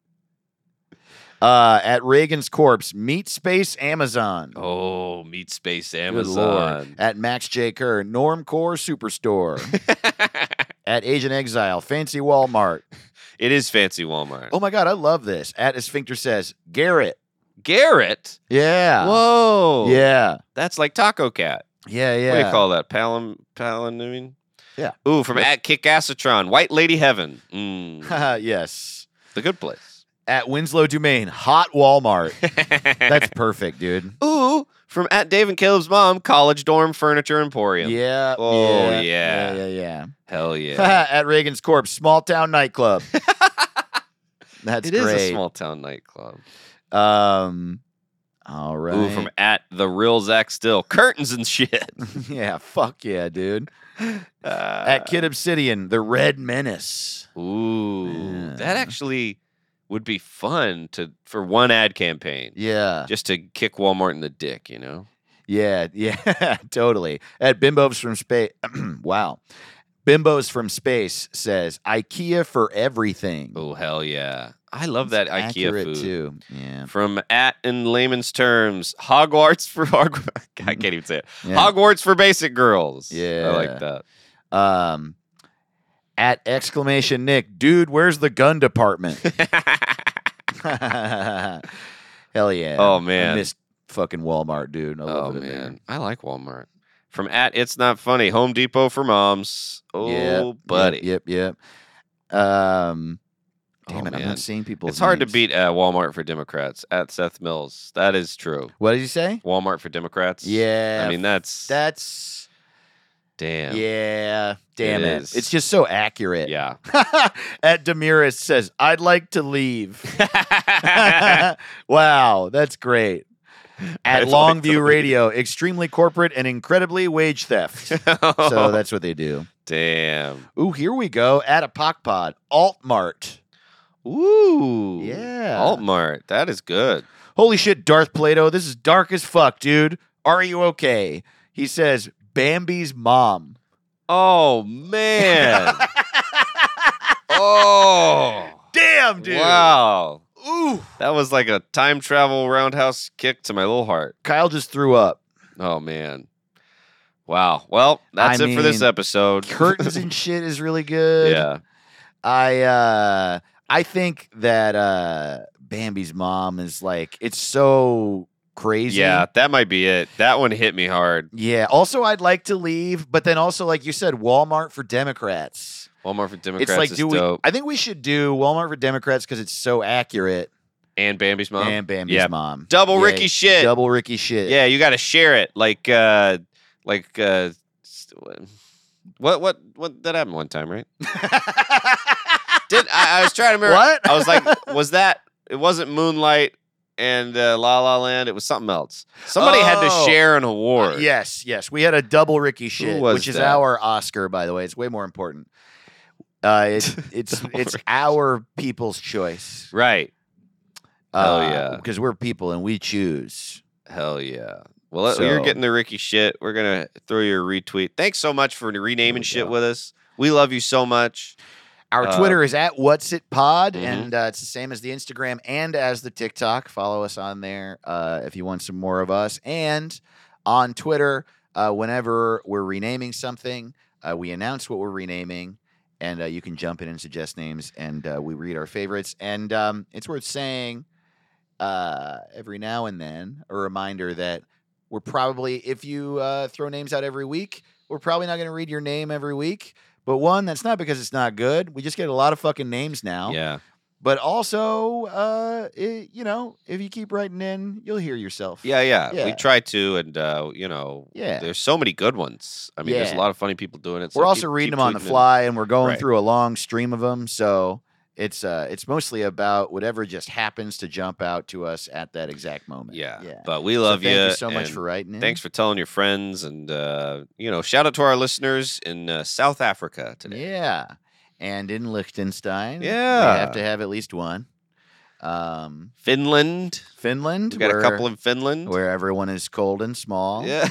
uh, at Reagan's Corpse, Meat Space Amazon. oh, Meat Space Good lord. Amazon. At Max J. Kerr, Normcore Superstore. At Asian Exile, Fancy Walmart. It is fancy Walmart. Oh my God, I love this. At Sphincter says, Garrett. Garrett. Yeah. Whoa. Yeah. That's like Taco Cat. Yeah, yeah. What do you call that? Palin, Palin, I mean? Yeah. Ooh, from at Kickasatron. White Lady Heaven. Mm, Yes. the good place. At Winslow Dumaine, Hot Walmart. That's perfect, dude. Ooh, from at Dave and Caleb's mom, College Dorm Furniture Emporium. Yeah. Oh, yeah. yeah. Yeah, yeah, Hell yeah. yeah. At Reagan's Corpse, Small Town Nightclub. That's It is great. a small town nightclub. Um, all right. Ooh, from at the real Zach Still. Curtains and shit. yeah, fuck yeah, dude. Uh, At Kid Obsidian, the Red Menace. Ooh, Yeah. that actually would be fun to for one ad campaign. Yeah, Just to kick Walmart in the dick, you know? yeah, yeah, totally. At Bimbos from Space, wow. Bimbos from Space says IKEA for everything. Oh, hell yeah. I love that IKEA Accurate food. too. Yeah. From at in layman's terms, Hogwarts for Hog- I can't even say it. Yeah. Hogwarts for basic girls. Yeah. I like that. Um, at exclamation Nick, dude, where's the gun department? Hell yeah. Oh, man. I miss fucking Walmart, dude. I Oh love it in there. man, I like Walmart. From at it's not funny, Home Depot for moms. Oh, Yep, buddy, Yep, yep. yep. Um, damn Oh, it, I'm man. not seeing people. it's hard to beat uh, Walmart for Democrats. At Seth Mills, that is true. What did you say? Walmart for Democrats. Yeah, I mean that's That's damn. yeah. Damn It it. is. It's just so accurate. Yeah. At Demiris says, I'd like to leave. Wow, that's great. At I'd like to Longview leave. Radio, extremely corporate and incredibly wage theft. So that's what they do. damn. Ooh, here we go. At a Pock Pod, Altmart. Ooh. Yeah. Altmart. That is good. Holy shit, Darth Plato, this is dark as fuck, dude. Are you okay? He says, Bambi's mom. Oh man. Oh, Damn, dude. wow. Ooh. That was like a time travel roundhouse kick to my little heart. Kyle just threw up. Oh, man. Wow. Well, that's I it for this mean, episode. Curtains and shit is really good. Yeah. I uh I think that uh Bambi's mom is like, it's so crazy. Yeah, that might be it. That one hit me hard. Yeah. Also, I'd like to leave, but then also, like you said, Walmart for Democrats. Walmart for Democrats It's like, is do we? dope. I think we should do Walmart for Democrats because it's so accurate. And Bambi's mom. And Bambi's Yeah. mom. Double Yeah, Ricky shit. Double Ricky shit. Yeah, you got to share it. Like, uh, like, uh, what, what, what? That happened one time, right? Did I, I was trying to remember? What? I was like, was that? It wasn't Moonlight and uh, La La Land. It was something else. Somebody had to Oh. share an award. Yes, yes. We had a double Ricky shit, was which is that? our Oscar, by the way. It's way more important. Uh, it, it's Double it's Ricky our people's choice. Right. Hell yeah. Because we're people and we choose. Hell yeah. Well, uh, you're So- getting the Ricky shit. We're gonna throw you a retweet. Thanks so much for renaming we shit go. with us. We love you so much. Our Uh, Twitter is at What's It Pod, Mhm. and uh, it's the same as the Instagram and as the TikTok. Follow us on there uh, if you want some more of us. And on Twitter, uh, whenever we're renaming something, uh, we announce what we're renaming, and uh, you can jump in and suggest names, and uh, we read our favorites. And um, it's worth saying uh, every now and then a reminder that we're probably, if you uh, throw names out every week, we're probably not going to read your name every week. But one, that's not because it's not good. We just get a lot of fucking names now. Yeah. But also, uh, it, you know, if you keep writing in, you'll hear yourself. Yeah, yeah. We Yeah. try to, and uh, you know, Yeah. there's so many good ones. I mean, there's a Yeah. lot of funny people doing it. so We're keep- also reading keep them on the tweeting in. fly, and we're going Right. through a long stream of them. So it's uh, it's mostly about whatever just happens to jump out to us at that exact moment. Yeah. yeah. But we So love thank you. you so much and for writing in. Thanks for telling your friends, and uh, you know, shout out to our listeners in uh, South Africa today. Yeah, and in Liechtenstein, Yeah. we have to have at least one. Um, Finland. Finland, We got where, a couple in Finland. where everyone is cold and small. Yeah.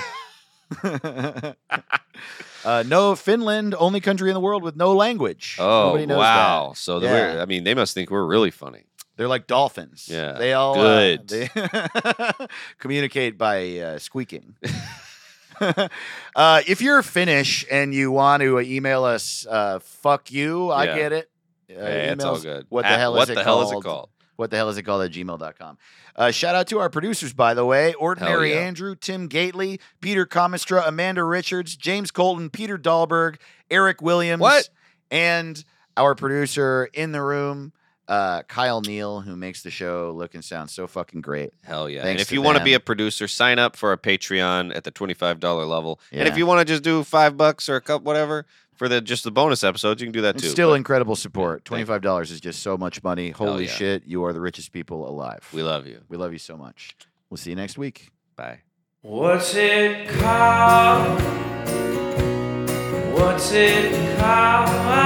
uh, no, Finland, only country in the world with no language. Oh Nobody knows wow! that. So the Yeah. we're, I mean, they must think we're really funny. They're like dolphins. Yeah. They all Good. Uh, they communicate by uh, squeaking. uh, if you're Finnish and you want to email us, uh, fuck you, I Yeah. get it. Uh, Hey, it's all emails, good. What the At- hell is what it the called? hell is it called? What the hell is it called at gmail dot com? Uh, shout out to our producers, by the way. Ordinary yeah. Andrew, Tim Gately, Peter Comistra, Amanda Richards, James Colton, Peter Dahlberg, Eric Williams. What? And our producer in the room, uh, Kyle Neal, who makes the show look and sound so fucking great. Hell yeah! Thanks and if to you want to be them. a producer, sign up for our Patreon at the twenty-five dollar level. And Yeah. if you want to just do five bucks or a cup, whatever, for the just the bonus episodes, you can do that It's too. still But incredible support. thank- twenty-five dollars is just so much money. Holy yeah. shit, you are the richest people alive. we love you. we love you so much. We'll see you next week. Bye. What's it called? What's it called?